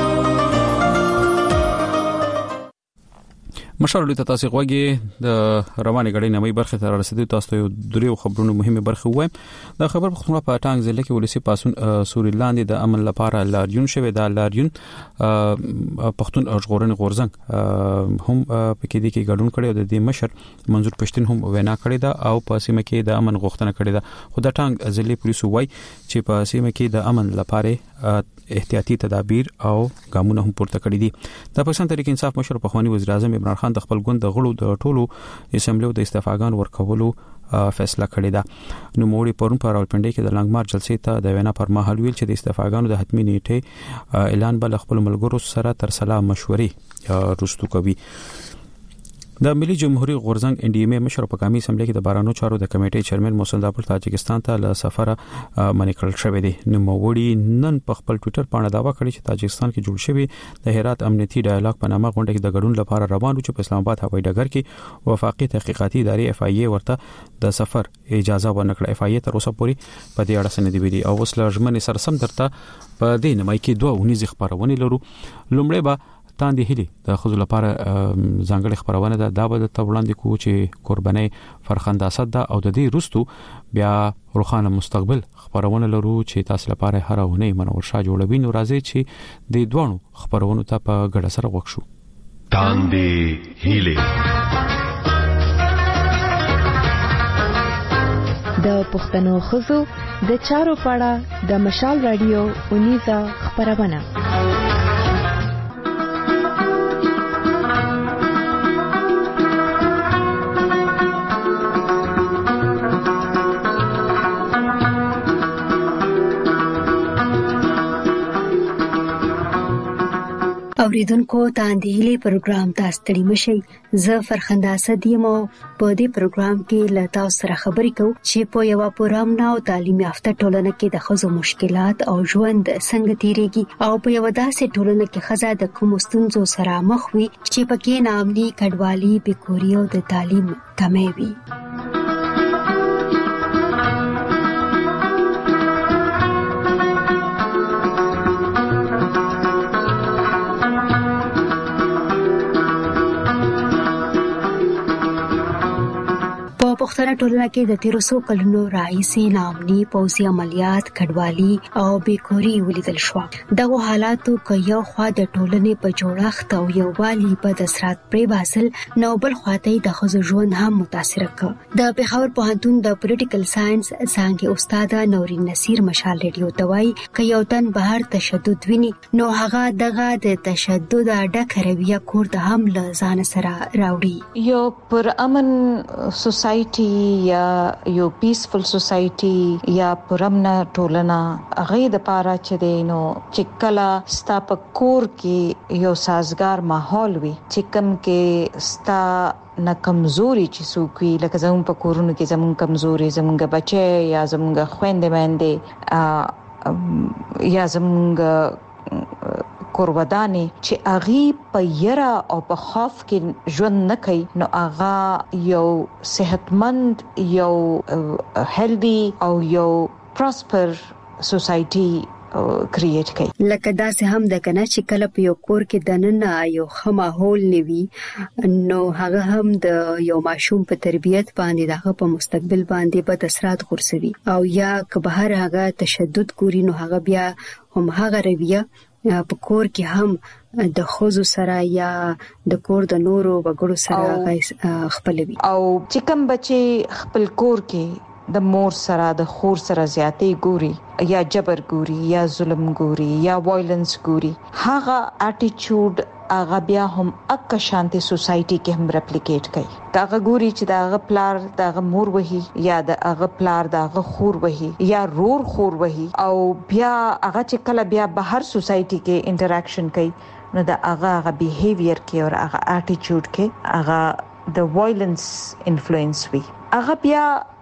مشال لته تاسو غوږی د روانې غړې نمې برخه تر رسیدو تاسو یو دریو خبرونو مهمه برخه وایم. د خبر پختونخوا په ټانګ ضلع کې ولسی پاسون سوري لاندې د امن لپاره لاریون شوی د لاریون پختون ژغورنې غورزنګ هم په کې د کې ګډون کړي د دې مشر منظور پښتون هم وینا کړې ده او په سیمه کې د امن غوښتنه کړې ده. خو د ټانګ ضلع پولیسو وایي چې په سیمه کې د امن لپاره احتیاطي تدابیر او ګامونه هم پورته کړي دي. د پاکستان تحریک انصاف مشر پخوانی وزیر اعظم عمران خان د خپل ګوند د غړو د ټولو اسمبلیو د استعفاګان ورکولو فیصله کړې ده. نو موري پرون په راولپنډي کې د لنګمار جلسې ته د وینا پر مهال ویل چې د استعفاګانو د حتمی نیټه اعلان بل خپل ملګرو سره تر سلا مشورې رستو کوي. د ملي جمهوریت غورزنګ ان ډي ام مشر په قومي اسمبلی کې د بارانو چارو د کمیټې چیرمن محسن داپور تاجکستان ته له سفر منې کړل شوې دي. نو موري نن په خپل ټوئیټر باندې داوا کړی چې تاجکستان کې جوړ شوی د هرات امنیتي ډایالوګ په نامه غونډه کې د ګډون لپاره روان و چې په اسلام آباد هوایي ډګر کې وفاقي تحقیقاتي ادارې اف آی ای ورته د سفر اجازه ورنکړه. اف آی ای تر اوسه پورې په دې اړه سند دی او اوس لږمن سرسم درته په دې نمای کې دوه ونیز خبرونه لرو. لومړی به تاندې هلي د خزو لپاره ځانګړي خبرونه ده دا به د توړاندې کو چې قرباني فرخنده اسد ده او د دې رستو بیا روخانه مستقبل خبرونه لرو چې تاسو لپاره هر ونه منور شاه جوړوي. نو راځي چې د دوه خبرونو ته په ګډه سره وښو. تاندې هلي د پښتنو خزو د چارو پاړه د مشال رادیو اونیزه خبرونه. اوریدونکو تاندېلې پروګرام تاسو ستړي مشي. زه فرخنده اسد یم او په دې پروګرام کې له تاسو سره خبرې کوم چې په یو پرامن او تعلیم یافته ټولنه کې د ښځو مشکلات او ژوند څنګه تیریږي او په یو داسې ټولنه کې ښځه د کوم ستونزو سره مخ وي چې پکې ناامني، کډوالي، بیکوري او د تعلیم کمی وي. پښتنه ټولنه کې د تیر څو کلونو راهیسې ناامني، پوځي عملیات، کډوالي او بیکوري ولیدل شو. دغه حالاتو کې یو خوا د ټولنې په جوړښت او یووالي په د اثرات پرې باسل نو بل خواته د ښځو ژوند هم متاثر کړ. د پیښور پوهنتون د پولیټیکل ساينس څانګې استاد نورین نصیر مشال ریډیو ته وایي چې یو تن بهر تشدد ویني نو هغه دغه د تشدد ډکه رویه کور ته هم له ځان سره راوړي. یو پر امن سوسایټي یا یو پیسفل سوسایټي یا پرمنه ټولنه هغه د پاره چې دینو چې کلا ستا په کور کې یو سازگار ماحول وي چې کم کې ستا نه کمزوري چې سوکوي لکه زموږ په کورونو کې زموږ کمزوري زموږ بچي یا زموږ خويندې باندې یا زموږ کوروداني چې اغي په یرا او په خوف کې ژوند نه کوي نو اغا یو صحتمند یو هیلدی او یو پراسپر سوسایټي کریټ کوي. لکه دا سه هم د کنه چې کله په یو کور کې دننه یو خماحول نیوي نو هغه هم د یو ماشوم په تربيت باندې دغه په مستقبل باندې بد اثرات غورځوي او یا که بهر هغه تشدد ګوري نو هغه بیا هم هغه رویه په کور کې هم د خوځو سره یا د کور د نورو وګړو سره خپلوي او چې کوم بچي خپل کور کې د مور سره د خور سره زیاتې ګوري یا جبر ګوري یا ظلم ګوري یا وایلنس ګوري هغه اټیټیوډ هغه بیا هم اک شانتي سوسایټي کې هم ریپلیکیټ کوي. دا ګوري چې دا پلار دا مور وهي یا دا پلار دا خور وهي یا رور خور وهي او بیا هغه چې کله بیا بهر سوسایټي کې انټریکشن کوي نو دا هغه هغه بیهیویر کې او هغه اټیټیوډ کې هغه د وایلنس انفلوئنس وي. هغه بیا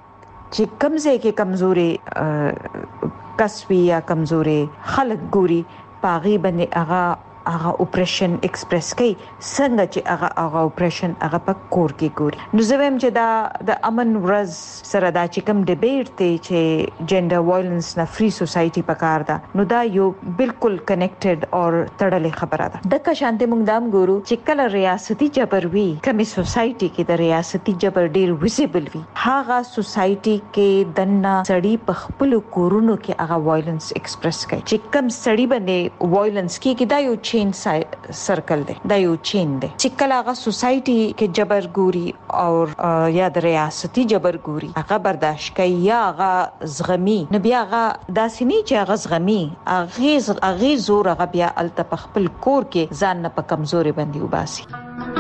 چې کمزې کې کمزوري کسوي یا کمزوري خلک ګوري پاغي باندې هغه هغه اپریشن ایکسپریس کوي څنګه چې هغه هغه اپریشن هغه په کور کې ګوري. نو زه وایم چې دا د امن ورځ سره دا چې کوم ډیبیټ دی چې جنډر وایلنس نه فری سوسايټي پکار ده نو دا یو بالکل کنیکټډ او تړلې خبره ده. د که شانته موږ دام ګورو چې کله ریاستي جبر وی کومي سوسايټي کې د ریاستي جبر ډیر ویزیبل وی هغه سوسايټي کې دنه سړی په خپل کورونو کې هغه وایلنس ایکسپریس کوي چې کوم سړی باندې وایلنس کې دا یو چین سرکل دی دا یو چین دی چې کله هغه سوسايټي کې جبر ګوري او یا د ریاستي جبر ګوري هغه برداشت کوي یا هغه زغمي نه بیا هغه داسې نه چې هغه زغمي هغه هغه زور هغه بیا الته خپل کور کې ځان نه په کمزوري باندې وباسي.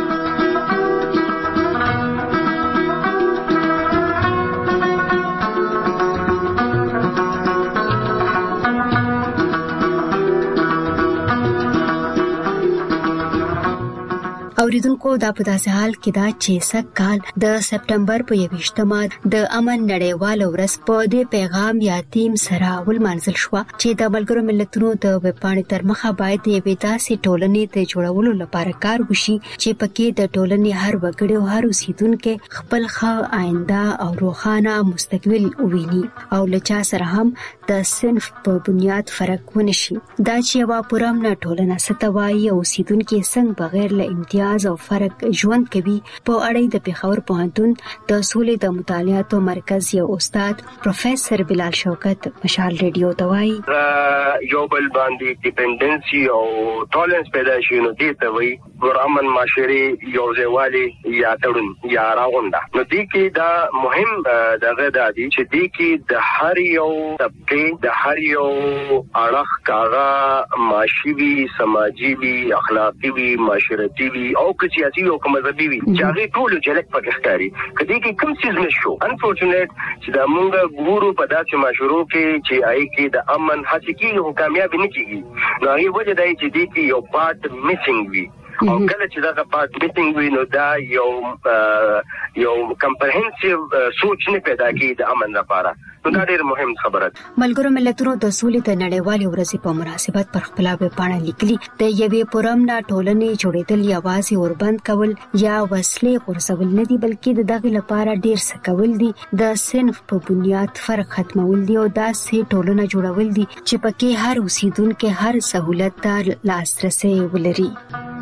اوریدونکو دا په داسې حال کې دا چې سږ کال د سپټمبر په یوویشتمه د امن نړیوال ورځ په دې پیغام یا تیم سره ولمانځل شو چې د ملګرو ملتونو د وپاڼې تر مخه باید د داسې ټولنې ته جوړولو لپاره کار وشي چې پکې د ټولنې هر وګړی او هر اوسیدونکو خپل ښه آینده او روښانه مستقبل وویني او لچا سره هم د صنف په بنیاد فرق ونشي. دا چې یو پرامن ټولنه ستوي او اوسیدونکو څنګه بغیر له امتیاز او فرق ژوند کوي په اړه د پیښور پوهنتون د سولې د مطالعاتو مرکز یو استاد پروفیسور بلال شوکت مشال ریډیو ته وایي یو بل باندې ډیپندنسي او ټولنس پیدا شي نو دې ته وایي ورامن معاشري یو ځوالي یا تړون یا راغوندا. نو دې کې دا مهم دغه د دې چې دې کې د هر یو طبقه د هر یو اړخ کاغه معاشري سماجي وي اخلاقي وي معاشرتي وي او که سیاسي او که مذهبي وي چې هغه ټول جلک پکې ښکاري. کدی کې کوم څه نشو انفورچونټ چې دا مونږ ګورو په داسې مشورو کې چې آی کې د امن حقيقي او کامیابی نه کیږي نو هغه وجه دی چې دې کې یو پارت میسنګ وي او کله چې دا پارت میسنګ وي نو دا یو یو کمپریهنسیو سوچ نه پیدا کیږي د امن لپاره. نو دا ډېر مهم خبره ده. ملګرو ملتونو د سولې د نړیوالې ورځې په مناسبت پر خپل ویبپاڼه لیکلي د یوې پرامن ټولنې جوړېدل یوازې وربند کول یا وسلې غورځول نه دي بلکې د دغه لپاره ډېر څه کول دي. د صنف په بنیاد فرق ختمول دي او داسې ټولنه جوړول دي چې پکې هر اوسیدونکو هر سہولت ته لاسرسي ولري.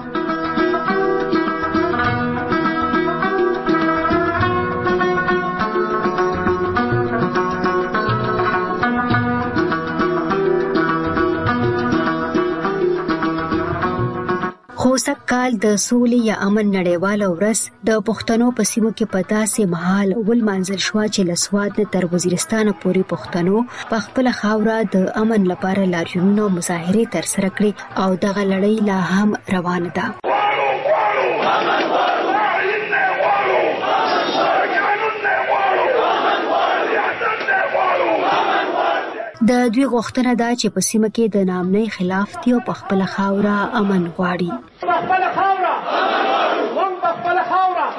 خوسک کال د سولې یا امن نړیواله ورځ د پښتنو په سیمو کې په داسې مهال ولمانځل شو چې له سواد نه تر وزیرستان پورې پښتنو په خپل خاوره د امن لپاره لاریونونه او مظاهرې ترسره کړې او دغه لړۍ لا هم روانه ده. د دوی غوښتنه ده چې په سیمه کې د نامنۍ خلاف دي او په خپل خاوره امن غواړي. خپل خاوره موږ خپل خاوره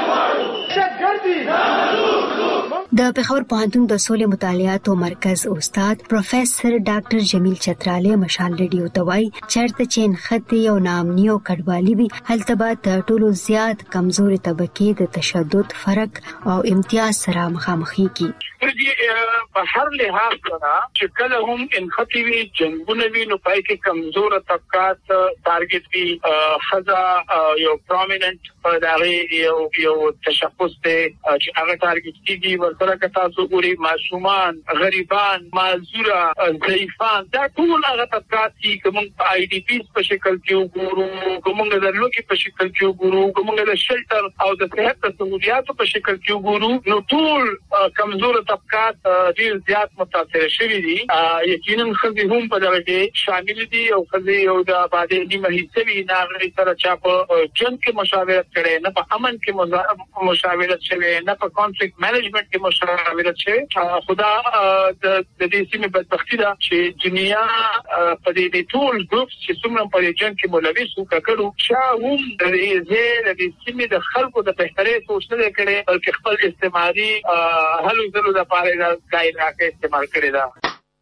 د پیښور پوهنتون د سولې مطالعاتو مرکز استاد پروفیسور ډاکټر جمیل چترالی مشال ریډیو ته وایي چېرته چې نښتې او ناامني او کډوالي وي هلته به تر ټولو زیات کمزورې طبقې د تشدد فرق او امتیاز سره مخامخې کیږي. په هر لحاظ سره چې کله هم انختی وی جنگونه وی نو پای کې کمزور طبقات ټارګټ وی خزا یو پرومیننت دغه یو یو تشخص ته چې هغه ټارګټ کیږي ورسره کتا سو ګوري معصومان غریبان معذوره ضعیفان دا ټول هغه طبقات چې کوم آی ډی پی په شکل کې وګورو کوم د لوکي په شکل کې وګورو کوم د شلټر او د صحت سہولیاتو په شکل کې وګورو نو ټول کمزور طبقات ډیر زیات متاثر شوي دي. یقینا خزي هم په دغه کې شامل دي او خزي یو د آبادی نیمه حصہ وی ناغري سره چا په جنگ کې مشاورت کړي نه په امن کې مشاورت شوي نه په کانفلیکټ مینجمنت کې مشاورت شي خدا د دې سیمې بدبختی ده چې دنیا په دې ټول ګروپ چې څومره په جنګ کې مولوي سو کړو شاوم د دې د سیمې د خلکو د بهتري سوچ نه کړي بلکې خپل استعماري هلو زلو د پاره د ځای استعمال کړي دا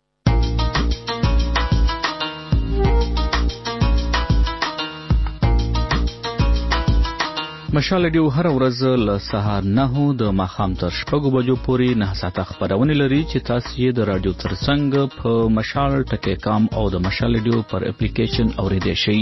مشال ډیو هر ورځ له سهار نه د ماخام تر شپږو بجو پورې نه ساعته خبرونه لري چې تاسو یې د رادیو ترڅنګ په مشال ټکی کام او د مشال ډیو پر اپلیکیشن اوریدئ شئ.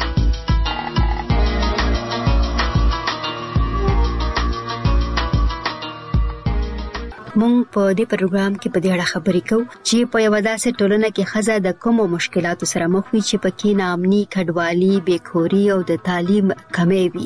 مونږ په دې پروګرام کې په دې اړه خبرې کوو چې په یو داسې ټولنه کې ښځه د کومو مشکلاتو سره مخ وي چې پکې ناامني، کډوالي، بیکوري او د تعلیم کمی وي.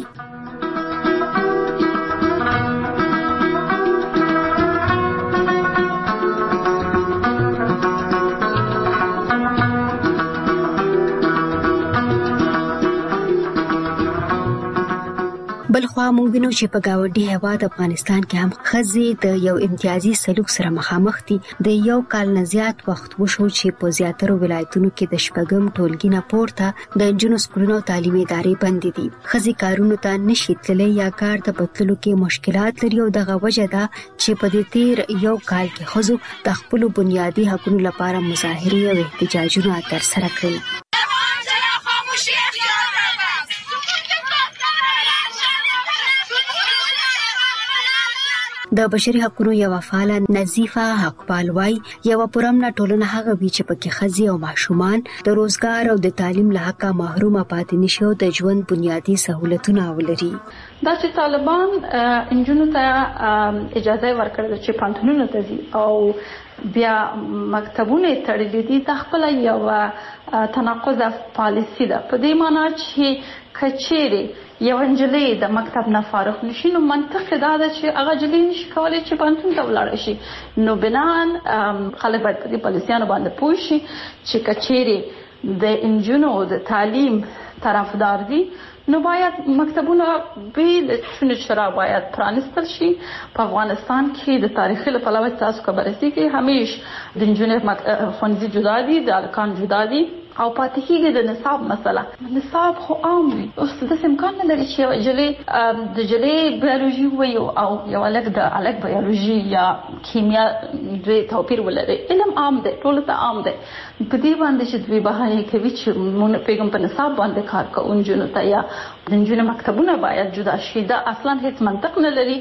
بلخوا موږ وینو چې په گاونډي هیواد افغانستان کې هم ښځې د یو امتیازي سلوک سره مخامخ دي. د یو کال نه زیات وخت وشو چې په زیاترو ولایتونو کې د شپږم ټولګي نه پورته د نجونو سکولونو تعلیمي ادارې بند دي. ښځې کارونو ته نشي تللی یا کار ته په تللو کې مشکلات لري او دغه وجه ده چې په دې تیر یو کال کې ښځو د خپلو بنیادي حقوقو لپاره مظاهرې او احتجاجونه ترسره کړل. د بشري حقوقو یو فعال نظیفه حقپال وای یو پرمنه ټولنه هغه وی چې پکې ښځې او ماشومان د روزګار او د تعلیم له حقه محروم پاتې نشي او د ژوند بنیادی سہولتونه ولري. دا چې طالبان انجونو ته اجازه ورکړه چې پانتونونه ته ځي او بیا مکتبونه تړلې دي د خپل یو تناقض پالیسی ده. په دې معنی چې کچېره یو انجلۍ د مکتب نه فارغ نشي نو منطق دا ده چې هغه جلې نشي کولای چې پانتون ته ولاړ شي. نو بنان خلک باید په دې پالیسیانو باندې پوه شي چې کچېره د انجونو د تعلیم طرفدار دي نو باید مکتبونه به چونه چرا باید پرانستل شي. په افغانستان کې د تاریخي لپاره تاسو خبرې کې همیش د انجونو ښوونځي جدا دي، د الکان جدا دي او پاتې کېږي د نصاب مسله. نصاب خو عام وي، اوس د امکان نه لري چې جلې د جلې بیولوژي وي او یو الګ د الګ بیولوژي یا کیمیا د توپیر ولري. علم عام دی، ټول ته عام دی. په دې باندې چې دوی بهانه کوي چې مونږ پیغام په نصاب باندې کار کوو انجونو ته یا د انجونو مکتبونه باید جدا شي، دا اصلا هیڅ منطق نه لري.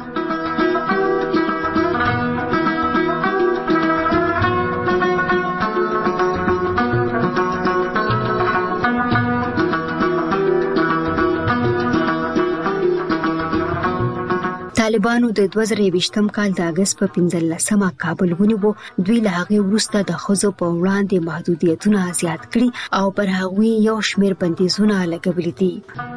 طالبانو د دوه زره یوویشتم کال د اگست په پنځلسمه کابل ونیو. دوی له هغه وروسته د ښځو په وړاندې محدودیتونه زیات کړي او پر هغوی یو شمېر بندیزونه لګولي دي.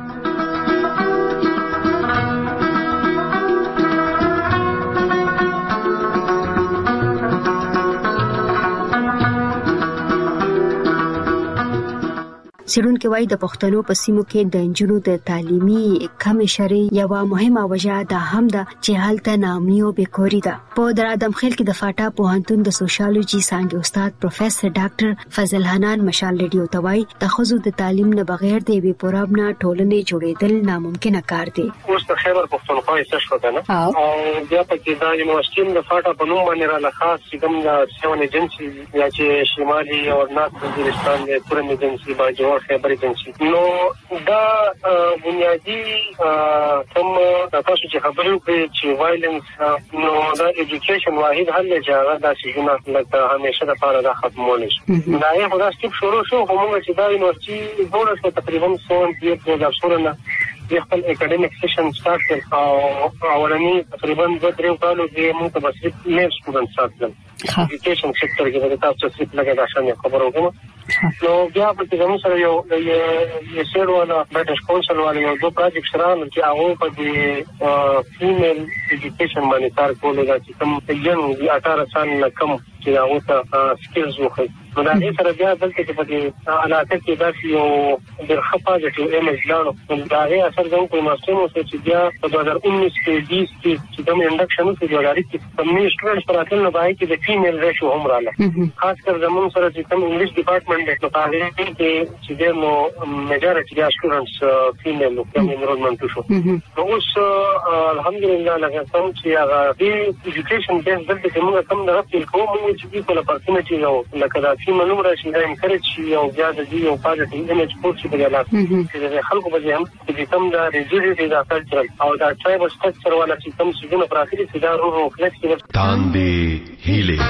څېړونکي وايي د پښتنو په سیمو کې د نجونو د تعلیمي کمې شرې یوه مهمه وجه دا هم ده چې هلته ناامني او بیکاري ده. په درادم خیل کې د فاټا پوهنتون د سوشیالوجي څانګې استاد پروفیسور ډاکټر فضل حنان مشال ریډیو ته وايي د ښځو د تعلیم نه بغیر د یوې پرامنه ټولنې جوړېدل ناممکنه کار دی. اوس د خیبر پښتونخوا یې څه شو کنه او بیا پکې دا یونیورسيټي د فاټا په نوم باندې را لخوا چې کوم د سیون ایجنسی یا چې شمالي او نارت وزیرستان د پورن ایجنسی باندې خبر ایجنسی نو دا بنیادی کوم تاسو چې خبرو کوي چې وایلنس نو دا ایجوکیشن واحد حل دی چې هغه د سیګنات لکه همیشه د پاره دا ختمول شي. دا یې خو دا سټیپ شروع شو هم چې دا یونیورسيټي ډول تقریبا څو پیټ د شورنه د خپل اکیډمیک سیشن سٹارټ کړ او اولنی تقریبا دوه درې کالو کې موږ ته بس نه سټوډنټ ساتل ایجوکیشن سېکټر کې د تاسو څخه لګا دا شان خبرو کوم نو بیا په دې موږ سره یو یو سیرو ولا برټش کونسل ولا یو دوه پروجیکټ سره چې هغه په دې فیمیل ایجوکیشن باندې کار کولای چې کوم یو اټاره سال نه کم چې هغه ته سکلز وخت نو دا یې سره بیا دلته چې په علاقه کې داسې یو د خپا د ټي ام ایچ لاړو دا یې اثر زموږ په ماسټر چې بیا په دوه هزار उन्नीस کې بیس کې چې کوم انډکشن وکړ د غاړي کې کمې سټوډنټس پر اتل نه بای کې د فیمیل ریشو هم رااله خاص کر زموږ سره چې کوم انګلیش ډپارټمنټ دی په هغه کې چې د مو میجارټي د سټوډنټس فیمیل نو کوم انرولمنت شو نو اوس الحمدلله لکه څنګه چې هغه د ایجوکیشن بیس دلته کومه کم نه راځي کوم چې په لپارټمنټ یو لکه دا فیمیل نوم راشي دا انکریج شي او بیا د دې یو پازټیو ایمیج پورت شي په لاس چې د خلکو په ځم چې کوم دا ریجیډیټي دا کلچرل او دا ټرایبل سټرکچر والا چې کوم څه په اخري کې دا ورو فلیکسیبل تاندې هیله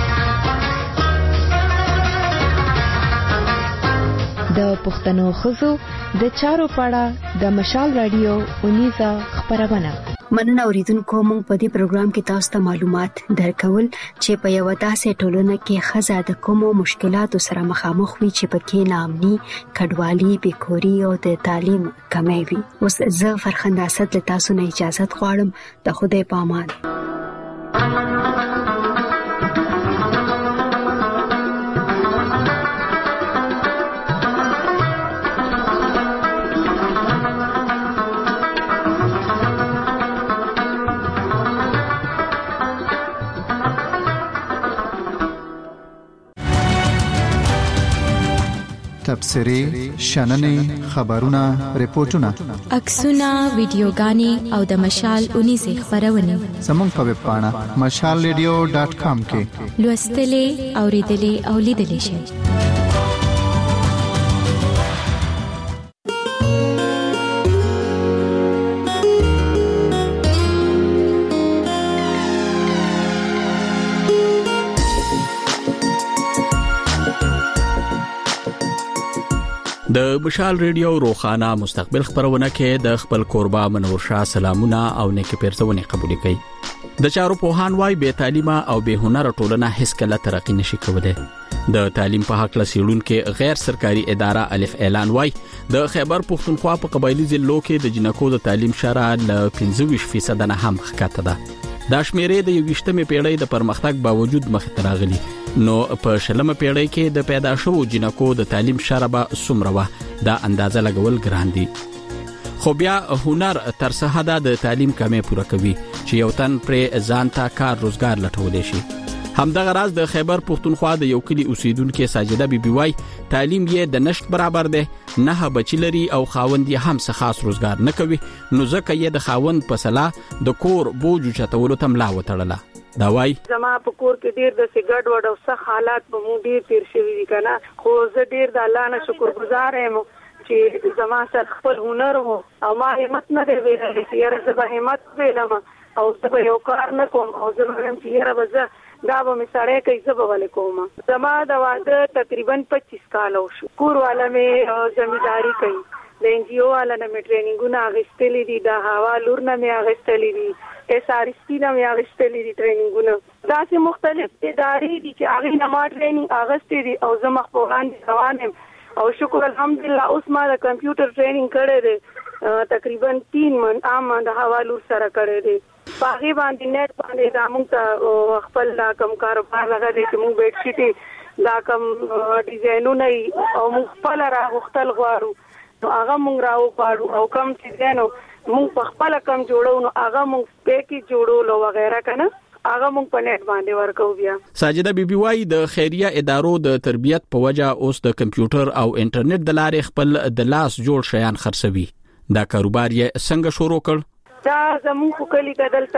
د پښتنو خزو د چارو پاړه د مشال رادیو اونیزه خبرونه مننه اوریدونکو موږ په دې پروګرام کې تاسو ته معلومات درکول چې په یو داسې ټولنه کې خزا د کومو مشکلاتو سره مخامخ وي چې پکې ناامني، کډوالي، بیکوري او د تعلیم کمی وي. اوس زه فرخنده اسد له تاسو نه اجازه غواړم. د خدای په امان. تبصرې، شننې، خبرونه، ریپورتونه، عکسونه، ویډیوګانې او د مشال اونیزه خبرونه زموږ په ویب پاڼه مشال ریډیو ډاټ کام کې لوستلې، اوریدلې او لیدلې شئ. د مشال ریډیو روخانه مستقبل خبرونه کې د خپل قربا منور شاه سلامونه او نیک پیرزونه قبول کړي. د چارو پوهان وای به تعلیمه او به هنر ټولنه هیڅ کله ترقی نشي کولای. د تعلیم په حق لسیړون کې غیر سرکاري اداره الف اعلان وای د خیبر پښتونخوا په قبایلی ضلعو کې د جنکو د تعلیم شرح ل پنځه ویشت فیصد نه هم ښکته ده. دا شمیرې د یوشتمې پیړۍ د پرمختګ باوجود مخ ته راغلي. نو په شلمه پیړۍ کې د پیدا شوو جنکو د تعلیم شرح به څومره وه دا اندازه لګول ګران دي. خو بیا هنر تر څه حده د تعلیم کمې پوره کوي چې یو تن پرې ځان ته کار روزګار لټولی شي. همدغه راز د خیبر پښتونخوا د یو کلی اوسیدونکو ساجده بیبي وای تعلیم یې د نشټ برابر دی، نه بچی لري او خاوند یې هم څه خاص روزګار نه کوي، نو ځکه یې د خاوند په صلاح د کور بوج چتولو ته ملا وتړله. دا وای زما په کور کې ډیر د سګډ وډ او څه حالات به مو ډیر تیر شوی دي کنه، خو زه ډیر د الله نه شکرګزار یم چې زما سره خپل هنر وو او ما همت نه دی ویلې چې یاره زه به همت ویلم او زه به یو کار نه کوم او زه به هم چې یاره به زه دا به مې سړی کوي زه به ولې کوم. زما د واده تقریبا پچیس کاله وشو. کور والا مې زمینداری کوي، د ان جی او والا نه مې ټریننګونه اخیستلي دي، د هوا لور نه مې اخیستلي دي، اس آر اس پی نه مې اخیستلي دي ټریننګونه. داسې مختلف ادارې دي چې هغې نه ما ټریننګ اخیستی دي او زه مخ په وړاندې روان یم او شکر الحمدلله. اوس ما د کمپیوټر ټریننګ کړی دی تقریبا تین من عام د هوا لور سره کړی دی. په هغې باندې نیټ باندې دا موږ ته خپل دا کم کاروبار لغلی چې موږ بیډ شیټې دا کم ډیزاینونه او موږ خپله راغوښتل غواړو نو هغه موږ راوغواړو او کم چې دی نو موږ په خپله کم جوړو نو هغه موږ پیکې جوړولو وغیره که نه هغه موږ په نیټ باندې ورکو. بیا ساجده بیبي وای د خیریه ادارو د تربیت په وجه اوس د کمپیوټر او انټرنیټ د لارې خپل د لاس جوړ شیان خرڅوي. دا کاروبار یې څنګه شروع کړ؟ دا زموږ په کلي کې دلته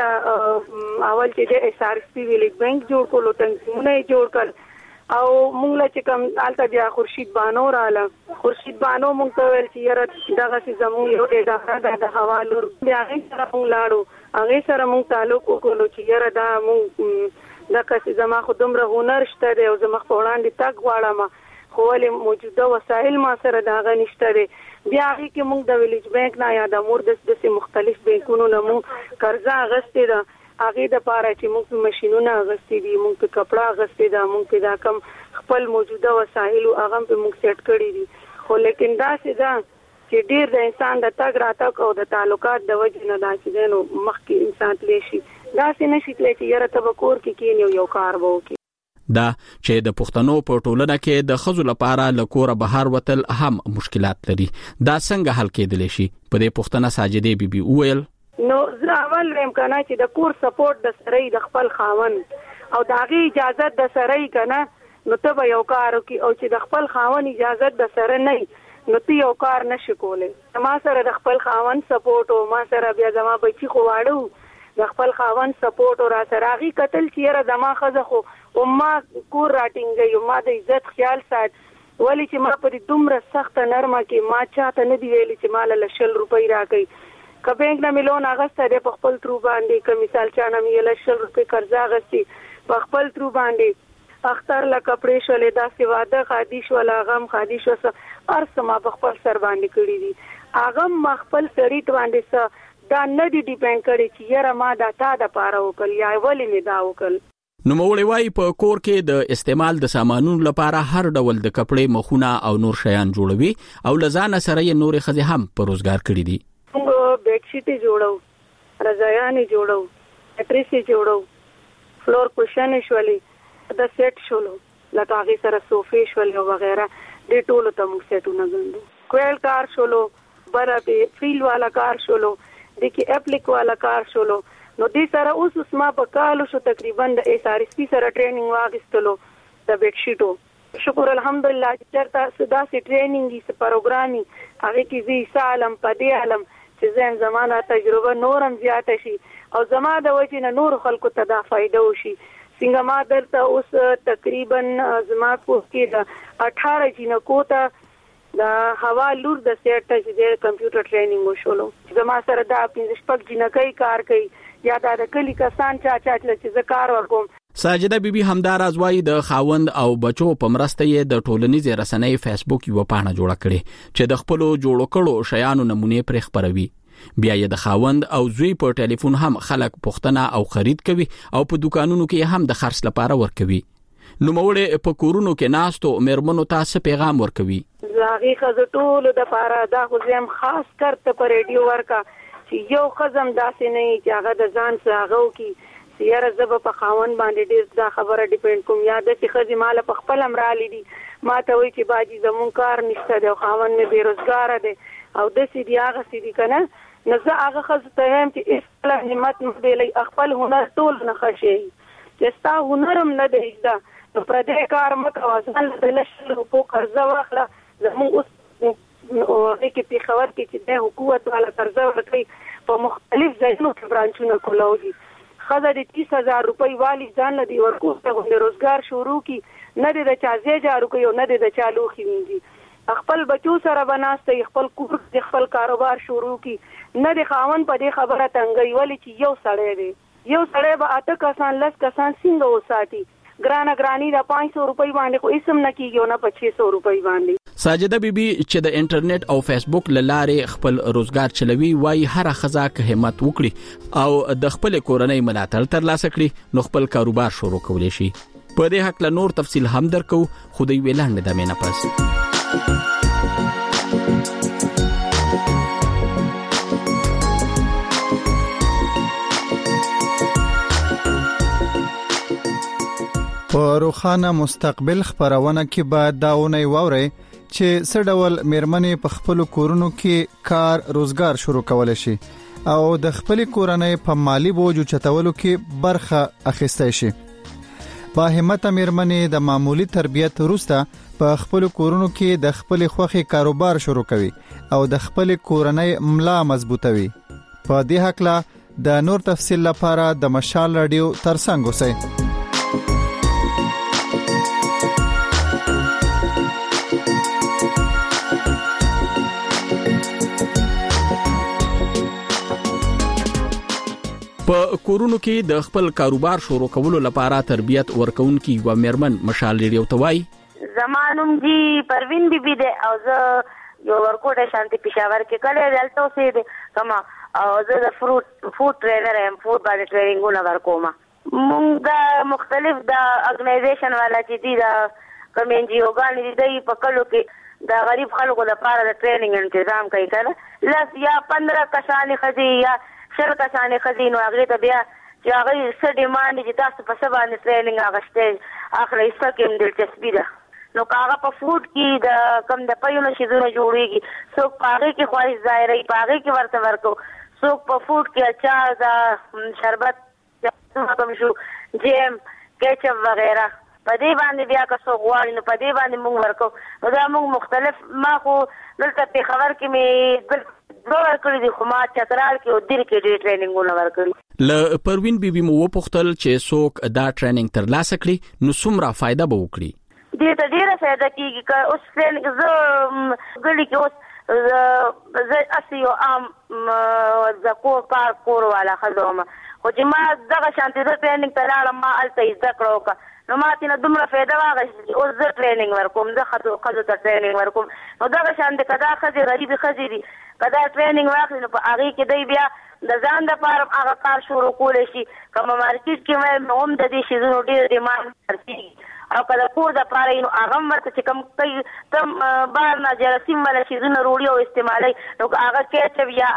اول چې د اس آر اس پی ویلیج بانک جوړ کړلو، تنظیمونه یې جوړ کړل او موږ له چې کوم هلته بیا خورشید بانو رااله. خورشید بانو موږ ته ویل چې یاره دغسې زموږ یو اداره ده د هوا لور، بیا هغې سره موږ لاړو، هغې سره موږ تعلق وکړلو چې یاره دا موږ دغسې زما خو دومره هنر شته دی او زه مخ په وړاندې تګ غواړم خو ولې موجوده وسایل ما سره د هغه نشته دی. بیا هغې کې موږ د ویلیج بانک نه یا د مور داسې مختلف بانکونو نه موږ قرضه اخیستې ده، هغې دپاره چې موږ په مشینونه اخیستې دي، موږ په کپړه اخیستې ده، موږ په دا کم خپل موجوده وسایلو هغه هم په موږ سیټ کړي دي. خو لیکن داسې ده چې ډیر د انسان د تګ راتګ او د تعلقات د وجې نه دا چې دی نو مخکې انسان تلی شي، داسې نه شي تلی چې یاره ته به کور کې کښېنې او یو کار به وکړي. دا چې د پښتنو په ټولنه کې د خزو لپاره لکوره بهر وتل هم مشکلات لري. دا څنګه حل کېدلی شي؟ په دې پښتنه ساجدې بیبي وویل نو زه اول ویم کنه چې د کور سپورټ د سړی د خپل خاوند او د هغه اجازه د سړی کنه نو ته به یو کار وکړي او چې د خپل خاوند اجازه د سره نه نو ته یو کار نشې کولی. ما سره د خپل خاوند سپورټ او ما سره بیا زما بچی خو واړو د خپل خاوند سپورټ او را سره هغه قتل چې یاره زما خزه خو او ما کور راټینګي او ما د عزت خیال سات ولی چې ما په دومره سخت نرمه کې ما چاته نه دی ویلي چې مال له شل روپۍ راکړي که بینک نه ملون اغسته دی په خپل ترو باندې که مثال چا نه مې له شل روپۍ قرضه اغستي په خپل ترو باندې اختر له کپړې شولې داسې واده خادي شوله غم خادي شو هر څه ما په خپل سر باندې کړي دي هغه ما خپل سړي باندې څه دا نه دي ډیپینډ کړي چې یاره ما دا تا دپاره وکړل یا ولې مې دا وکړل. نوموړی وایي په کور کې د استعمال د سامانونو لپاره هر ډول د کپړې مخونه او نور شیان جوړوي او له ځانه سره یې نورې ښځې هم په روزګار کړي دي. موږ بیډشیټې جوړو، رضایانې جوړو، میټریسې جوړو، فلور کوشنې شولې، د سیټ شولو لکه هغې سره صوفې شولې او وغیره دې ټولو ته موږ سیټونه ګڼو. کویل کار شولو، بره به فیل والا کار شولو، د کې اپلیک والا کار شولو. نو دې سره اوس اوس ما په کالو شو تقریبا د ایس آر اس پی سره ټریننګ واغستلو د بیډشیټو. شکر الحمدلله چې چېرته داسې ټریننګ یې څه پروګرام یې هغې کې زه عیسی علم په دې علم چې زه یم زما تجربه نور هم زیاته شي او زما د وجې نه نورو خلکو ته دا فایده وشي. څنګه ما درته اوس تقریبا زما کور کې د اټھاره جینکو ته د هوا لور د سیټ ته چې د کمپیوټر ټریننګ وشولو. زما سره دا پنځه شپږ جینکۍ کار کوي یا دا د کلی کسان چا چا چې زه کار ورکوم. ساجده بیبي همداراز وایي د خاوند او بچو په مرسته یې د ټولنیزې رسنۍ فیسبوک یوه پاڼه جوړه کړې چې د خپلو جوړو کړو شیانو نمونې پرې خپروي. بیا یې د خاوند او زوی په ټلیفون هم خلک پوښتنه او خرید کوي او په دکانونو کې هم د خرڅ لپاره ورکوي. نوموړی په کورونو کې ناستو مېرمنو ته څه پیغام ورکوي؟ زه هغې ښځو ټولو دپاره دا خو زه یم خاص کر ته په ریډیو ورکه چې یو ښځم داسې نه وي چې هغه د ځان څه هغه وکړي چې یاره زه به په خاوند باندې ډېر دا خبره ډیپینډ کوم یا داسې ښځې ما له په خپل هم رالی دي ما ته وایي چې باجي زمونږ کار نشته دی او خاوند مې بېروزګاره دی او داسې دي هغسې دي که نه نو زه هغه ښځو ته وایم چې هېڅکله همت مه بېلئ خپل هنر ټول نه ښه شي چې ستا هنر هم نه دی زده نو پردی کار مه کوه ځان له د لس روپو قرضه واخله. زمونږ اوس هغې کې پېښور کې چې دی حکومت والا قرضه ورکوي په مختلف ځایونو کې برانچونه کولاو دي. ښځه د تیس هزار روپۍ والي ځان له دې ورکوټ ته غوندې روزګار شروع کړي نه دی د چا ځای جارو کوي او نه دی د چا لوښي وینځي خپل بچو سره به ناسته خپل کور د خپل کاروبار شروع کړي نه د خاوند په دې خبره تنګوي ولې چې یو سړی دی یو سړی به اته کسان لس کسان څنګه وساتي ګرانه ګراني د پنځ سوه روپۍ باندې خو هېڅ هم نه کېږي او نه په چھ سوه روپۍ باندې. ساجده بیبي چې د انټرنیټ او فیسبوک له لارې خپل روزګار چلوي وایي هره ښځه که همت وکړي او د خپلې کورنۍ ملاتړ ترلاسه کړي نو خپل کاروبار شروع کولی شي. په دې هکله نور تفصیل هم درکو خو د یوې لنډې دمې نه پس. په روښانه مستقبل خبرونه کې به دا اونۍ واورئ چې څه ډول میرمنې په خپلو کورونو کې کار روزګار شروع کولی شي او د خپلې کورنۍ په مالی بوج اوچتولو کې برخه اخیستی شي. با همته میرمنې د معمولی تربیت وروسته په خپلو کورونو کې د خپلې خوښې کاروبار شروع کوي او د خپلې کورنۍ ملا مضبوطوي. په دې هکله د نور تفصیل لپاره د مشال رادیو ترڅنګ اوسئ. په کورونو کې د خپل کاروبار شروع کولو لپاره تربیت ورکونکي یوه میرمن مشال ریډیو ته وایي زما نوم جی پروین بیبي دی او زه یو ورکوټه شانتي پېښور کې کلی دلته اوسېږم کما او زه د فروټ فوډ ټرینر یم فوډ باندې ټریننګونه ورکوم. مونږ د مختلف د ارګنایزیشن والا چې دي د کوم ان جي اوګانې دي دوی په کلو کې د غریب خلکو لپاره د ټریننګ تنظیم کوي که نه لس یا پندره کسانې ښځې یا شل کسانې ښځې نو هغې ته بیا چې هغه څه ډیماند چې تاسو په څه باندې ټریننګ اغشته اخلي څه کوم دلچسپي ده. نو کاغه په فوډ کې د کم د پيونو شیزونه جوړيږي څوک پاغه کې خواهش ظاهري پاغه کې ورته ورکو څوک په فوډ کې اچار دا شربت کوم شو جیم کیچپ وغیرہ په دې باندې بیا که څو غواړي نو په دې باندې موږ ورکو. نو دا موږ مختلف ما خو دلته په خبر کې مې دوه کړی دي خو ما چترال کې او دیر کې ډېر ټریننګونه ورکړي. ل پروین بیبي مو وپختل چې څوک دا ټریننګ تر لاسه کړي نو څومره فائدہ به وکړي. دې ته ډیره فائدہ کیږي که اوس ټریننګ زه ګلی کې اوس زه اسیو ام زکو کار کور والا خدومه خو چې ما دغه شانتي د ټریننګ ته لاړم ما الته زده کړو نو ما تینه دومره فائدہ واغې اوس زه ټریننګ ورکوم زه خدو خدو ته ټریننګ ورکوم. نو دغه شانتي کدا خځې غریبي خځې دي کدا ټریننګ واخلي نو په هغه کې دی بیا د ځان د پاره هغه کار شروع کولای شي. کوم مارکیټ کې مې هم د دې شیزونو ډېر ډیماند ورسیږي او کله کور د پاره نو هغه ورته چې کوم کوي تم بار نه جرسیم ولا شیزونه روړي او استعمالي نو هغه کېچپ یا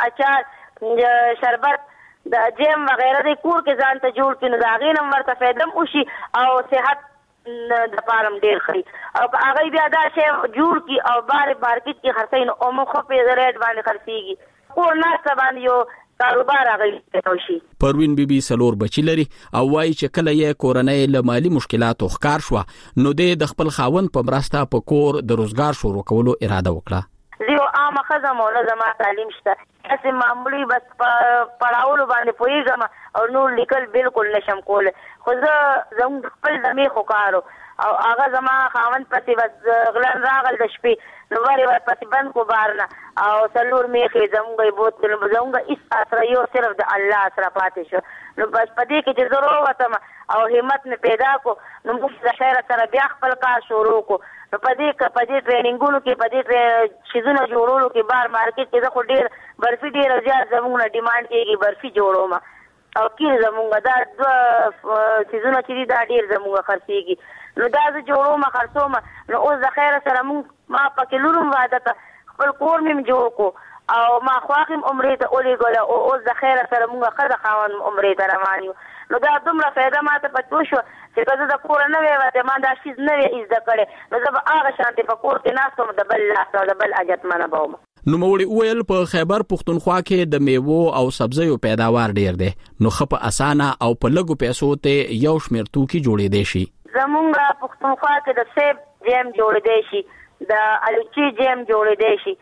اچار شربت د جیم وغیرہ د کور کې ځان ته جوړ کړي نو دا غي نم ورته فائدم وشي او صحت د پارم ډیر خري او هغه بیا دا شی جوړ کی او بار مارکیټ کې خرڅین او مخ په ریټ باندې خرڅيږي کور نه سبان یو کاروبار هغه توشي. پروین بیبي سلور بچی لري او وايي چې کله یې کورنۍ له مالی مشکلاتو ښکار شو نو د خپل خاوند په مرسته په کور د روزګار شروع کولو اراده وکړه. زه عام خزم او زما تعلیم شته اسه معمولی بس پړاول باندې پويګم او نور لیکل بالکل نشم کول خو زه زم خپل دمه خو کارو او هغه زما خاوند پسې بس غلن راغل د شپې نو وری ور پسې بند کو بارنا او سلور میخې زموږه بوتل زموږه اس اثر یو صرف د الله سره پاتې شو. نو بس پدې کې چې ضرور وتم او همت نه پیدا کو نو موږ د خیر سره بیا خپل کار شروع کو. نو پدې کې پدې ټریننګونو کې پدې شیزونه جوړولو کې بار مارکیټ کې خو ډېر برفي ډېر زیات زموږه ډیماند کېږي برفي جوړوم او کې زموږه دا د شیزونه چې دا ډېر زموږه خرڅيږي نو دا زه جوړوم خرڅوم نو اوس د خیر سره موږ ما پکې لورم وعده خپل کور مې جوړ کو او ما خواخم عمره ته اولې ګل او اوس د خیر سره موږ خدای خاون عمره ته روانیو. نو دا دومره فائدہ ماته پاتو شو چې کله د کور نه وې وته ما دا شیز نه وې از د کړې نو زه هغه شانتي په کور کې ناسوم د بل لاس او د بل اجت منه بوم. نو موري ویل په خیبر پښتونخوا کې د میوو او سبزیو پیداوار ډیر دی نو خپ اسانه او په لګو پیسو ته یو شمیر توکي جوړې دي شي. زمونږ پښتونخوا کې د سیب جیم جوړې دي شي د الوچي جیم جوړې دي شي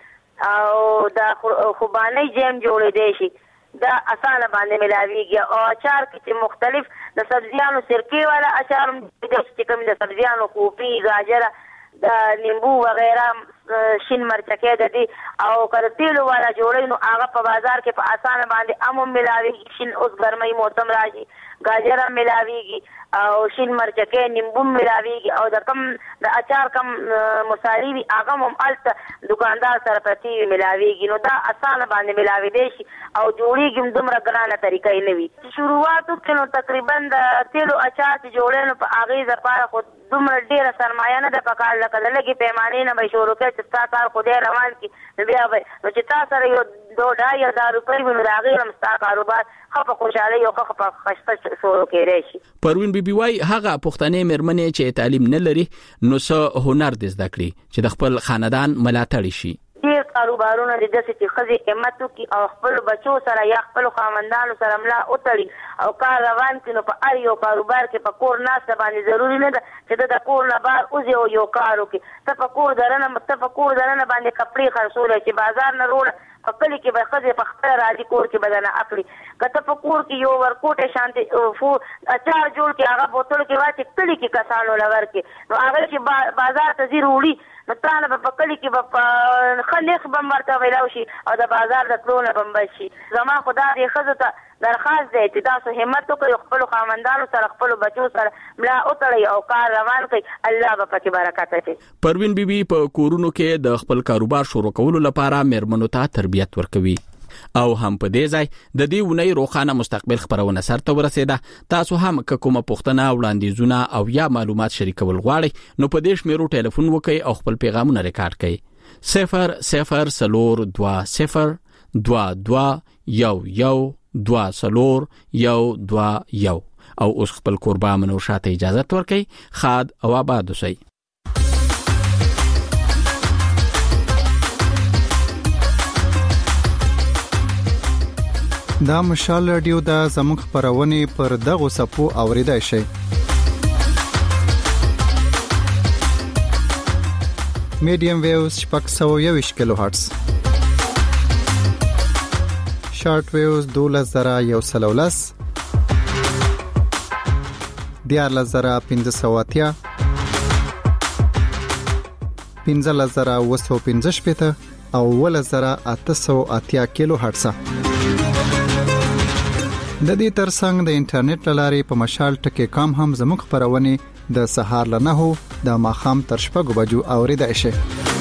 او د خوباني جیم جوړې دي شي دا اسانه باندې ملاويږي او اچار کې مختلف د سبزیانو سرکې والا اچار چې کوم د سبزیانو کوپی گاجر د لیمبو وغیرہ شین مرچکې د دې او کرتیلو والا جوړې نو هغه په بازار کې په اسانه باندې امم ملاويږي شین اوس ګرمۍ موسم راځي گاجر ملاويږي او شین مرچکې نیمبو ملاويږي او د کم د اچار کم مصالحي وي هغه هم الته دکاندار سره پتی ملاويږي نو دا اسانه باندې ملاوي دي شي او جوړيږي دومره ګرانه طریقې نه وي. شروعاتو کې نو تقریبا د تیلو اچار چې جوړې نو په هغه لپاره خو دومره ډیره سرمایه نه د پکار لکه لګي پیمانې نه به شروع کړي چې تاسو کار خو دې روان کی بیا به نو چې تاسو سره یو دوه ډای هزار روپۍ ونه راغی هم ستاسو کاروبار خو په خوشاله یو خو په خشته شروع کړي شي. پروین بیبي وايي هغه پښتنې مېرمنې چې تعلیم نه لري نو څه هنر دې زده کړي چې د خپل خاندان ملاتړ شي. ډیر کاروبارونه د داسې چې خزي قیمت کی او خپل بچو سره یا خپل خاوندانو سره ملا اوتړي او کار روان کینو په اړ یو کاروبار کې په کور ناس باندې ضروری نه ده چې د کور نه بار اوځي او یو کارو کې ته په کور درنه متفقور درنه باندې کپڑے خرڅول چې بازار نه روړ په کلی کې به خزي په خپل راځي کور کې بدنه اخلي کته په کور کې یو ورکوټه شانتي فو اچار جوړ کې هغه بوتل کې واچي کلی کې کسانو لور کې نو هغه چې بازار ته زیروړي نو تعالی په کلی کې په خلیخ بم ورته ویلاو شي او د بازار د ټولو بم بشي. زما خدا دې خزه ته درخواست دی چې تاسو همت وکړئ خپل خاوندانو سره خپل بچو سره ملا اوتړئ او کار روان کړئ الله به پکې برکت اچي. پروین بیبي په کورونو کې د خپل کاروبار شروع کولو لپاره مېرمنو ته تربیت ورکوي او هم په دې ځای د دې ونې روخانه مستقبل خبرونه سره ورسېده. تاسو هم کومه پوښتنه وړاندیزونه او یا معلومات شریکول غواړئ نو په دې شمیرو ټلیفون وکړئ او خپل پیغامونه ریکارډ کړئ صفر صفر سلور دوا صفر دوا دوا یو یو دوا سلور یو دوا یو او اوس خپل قربا منو شاته اجازه ورکړي. خاد او آباد اوسئ. دا مشال رادیو دا زموږ خبرونه پر دغه سپو اوریدای شي. میډیم ویوز شپږ سوه یوویشت کیلو هرتز، شارټ ویوز دولس زره یو سل او لس، دیارلس زره پنځه سوه اتیا، پنځلس زره اووه سوه پنځه شپېته او اوولس زره اته سوه اتیا کیلو هرتز. د دې ترڅنګ د انټرنیټ لارې په مشال ټکی کام هم زموږ خبرونه د سهار له نهو د ماخام تر شپږو بجو اوریدای شي.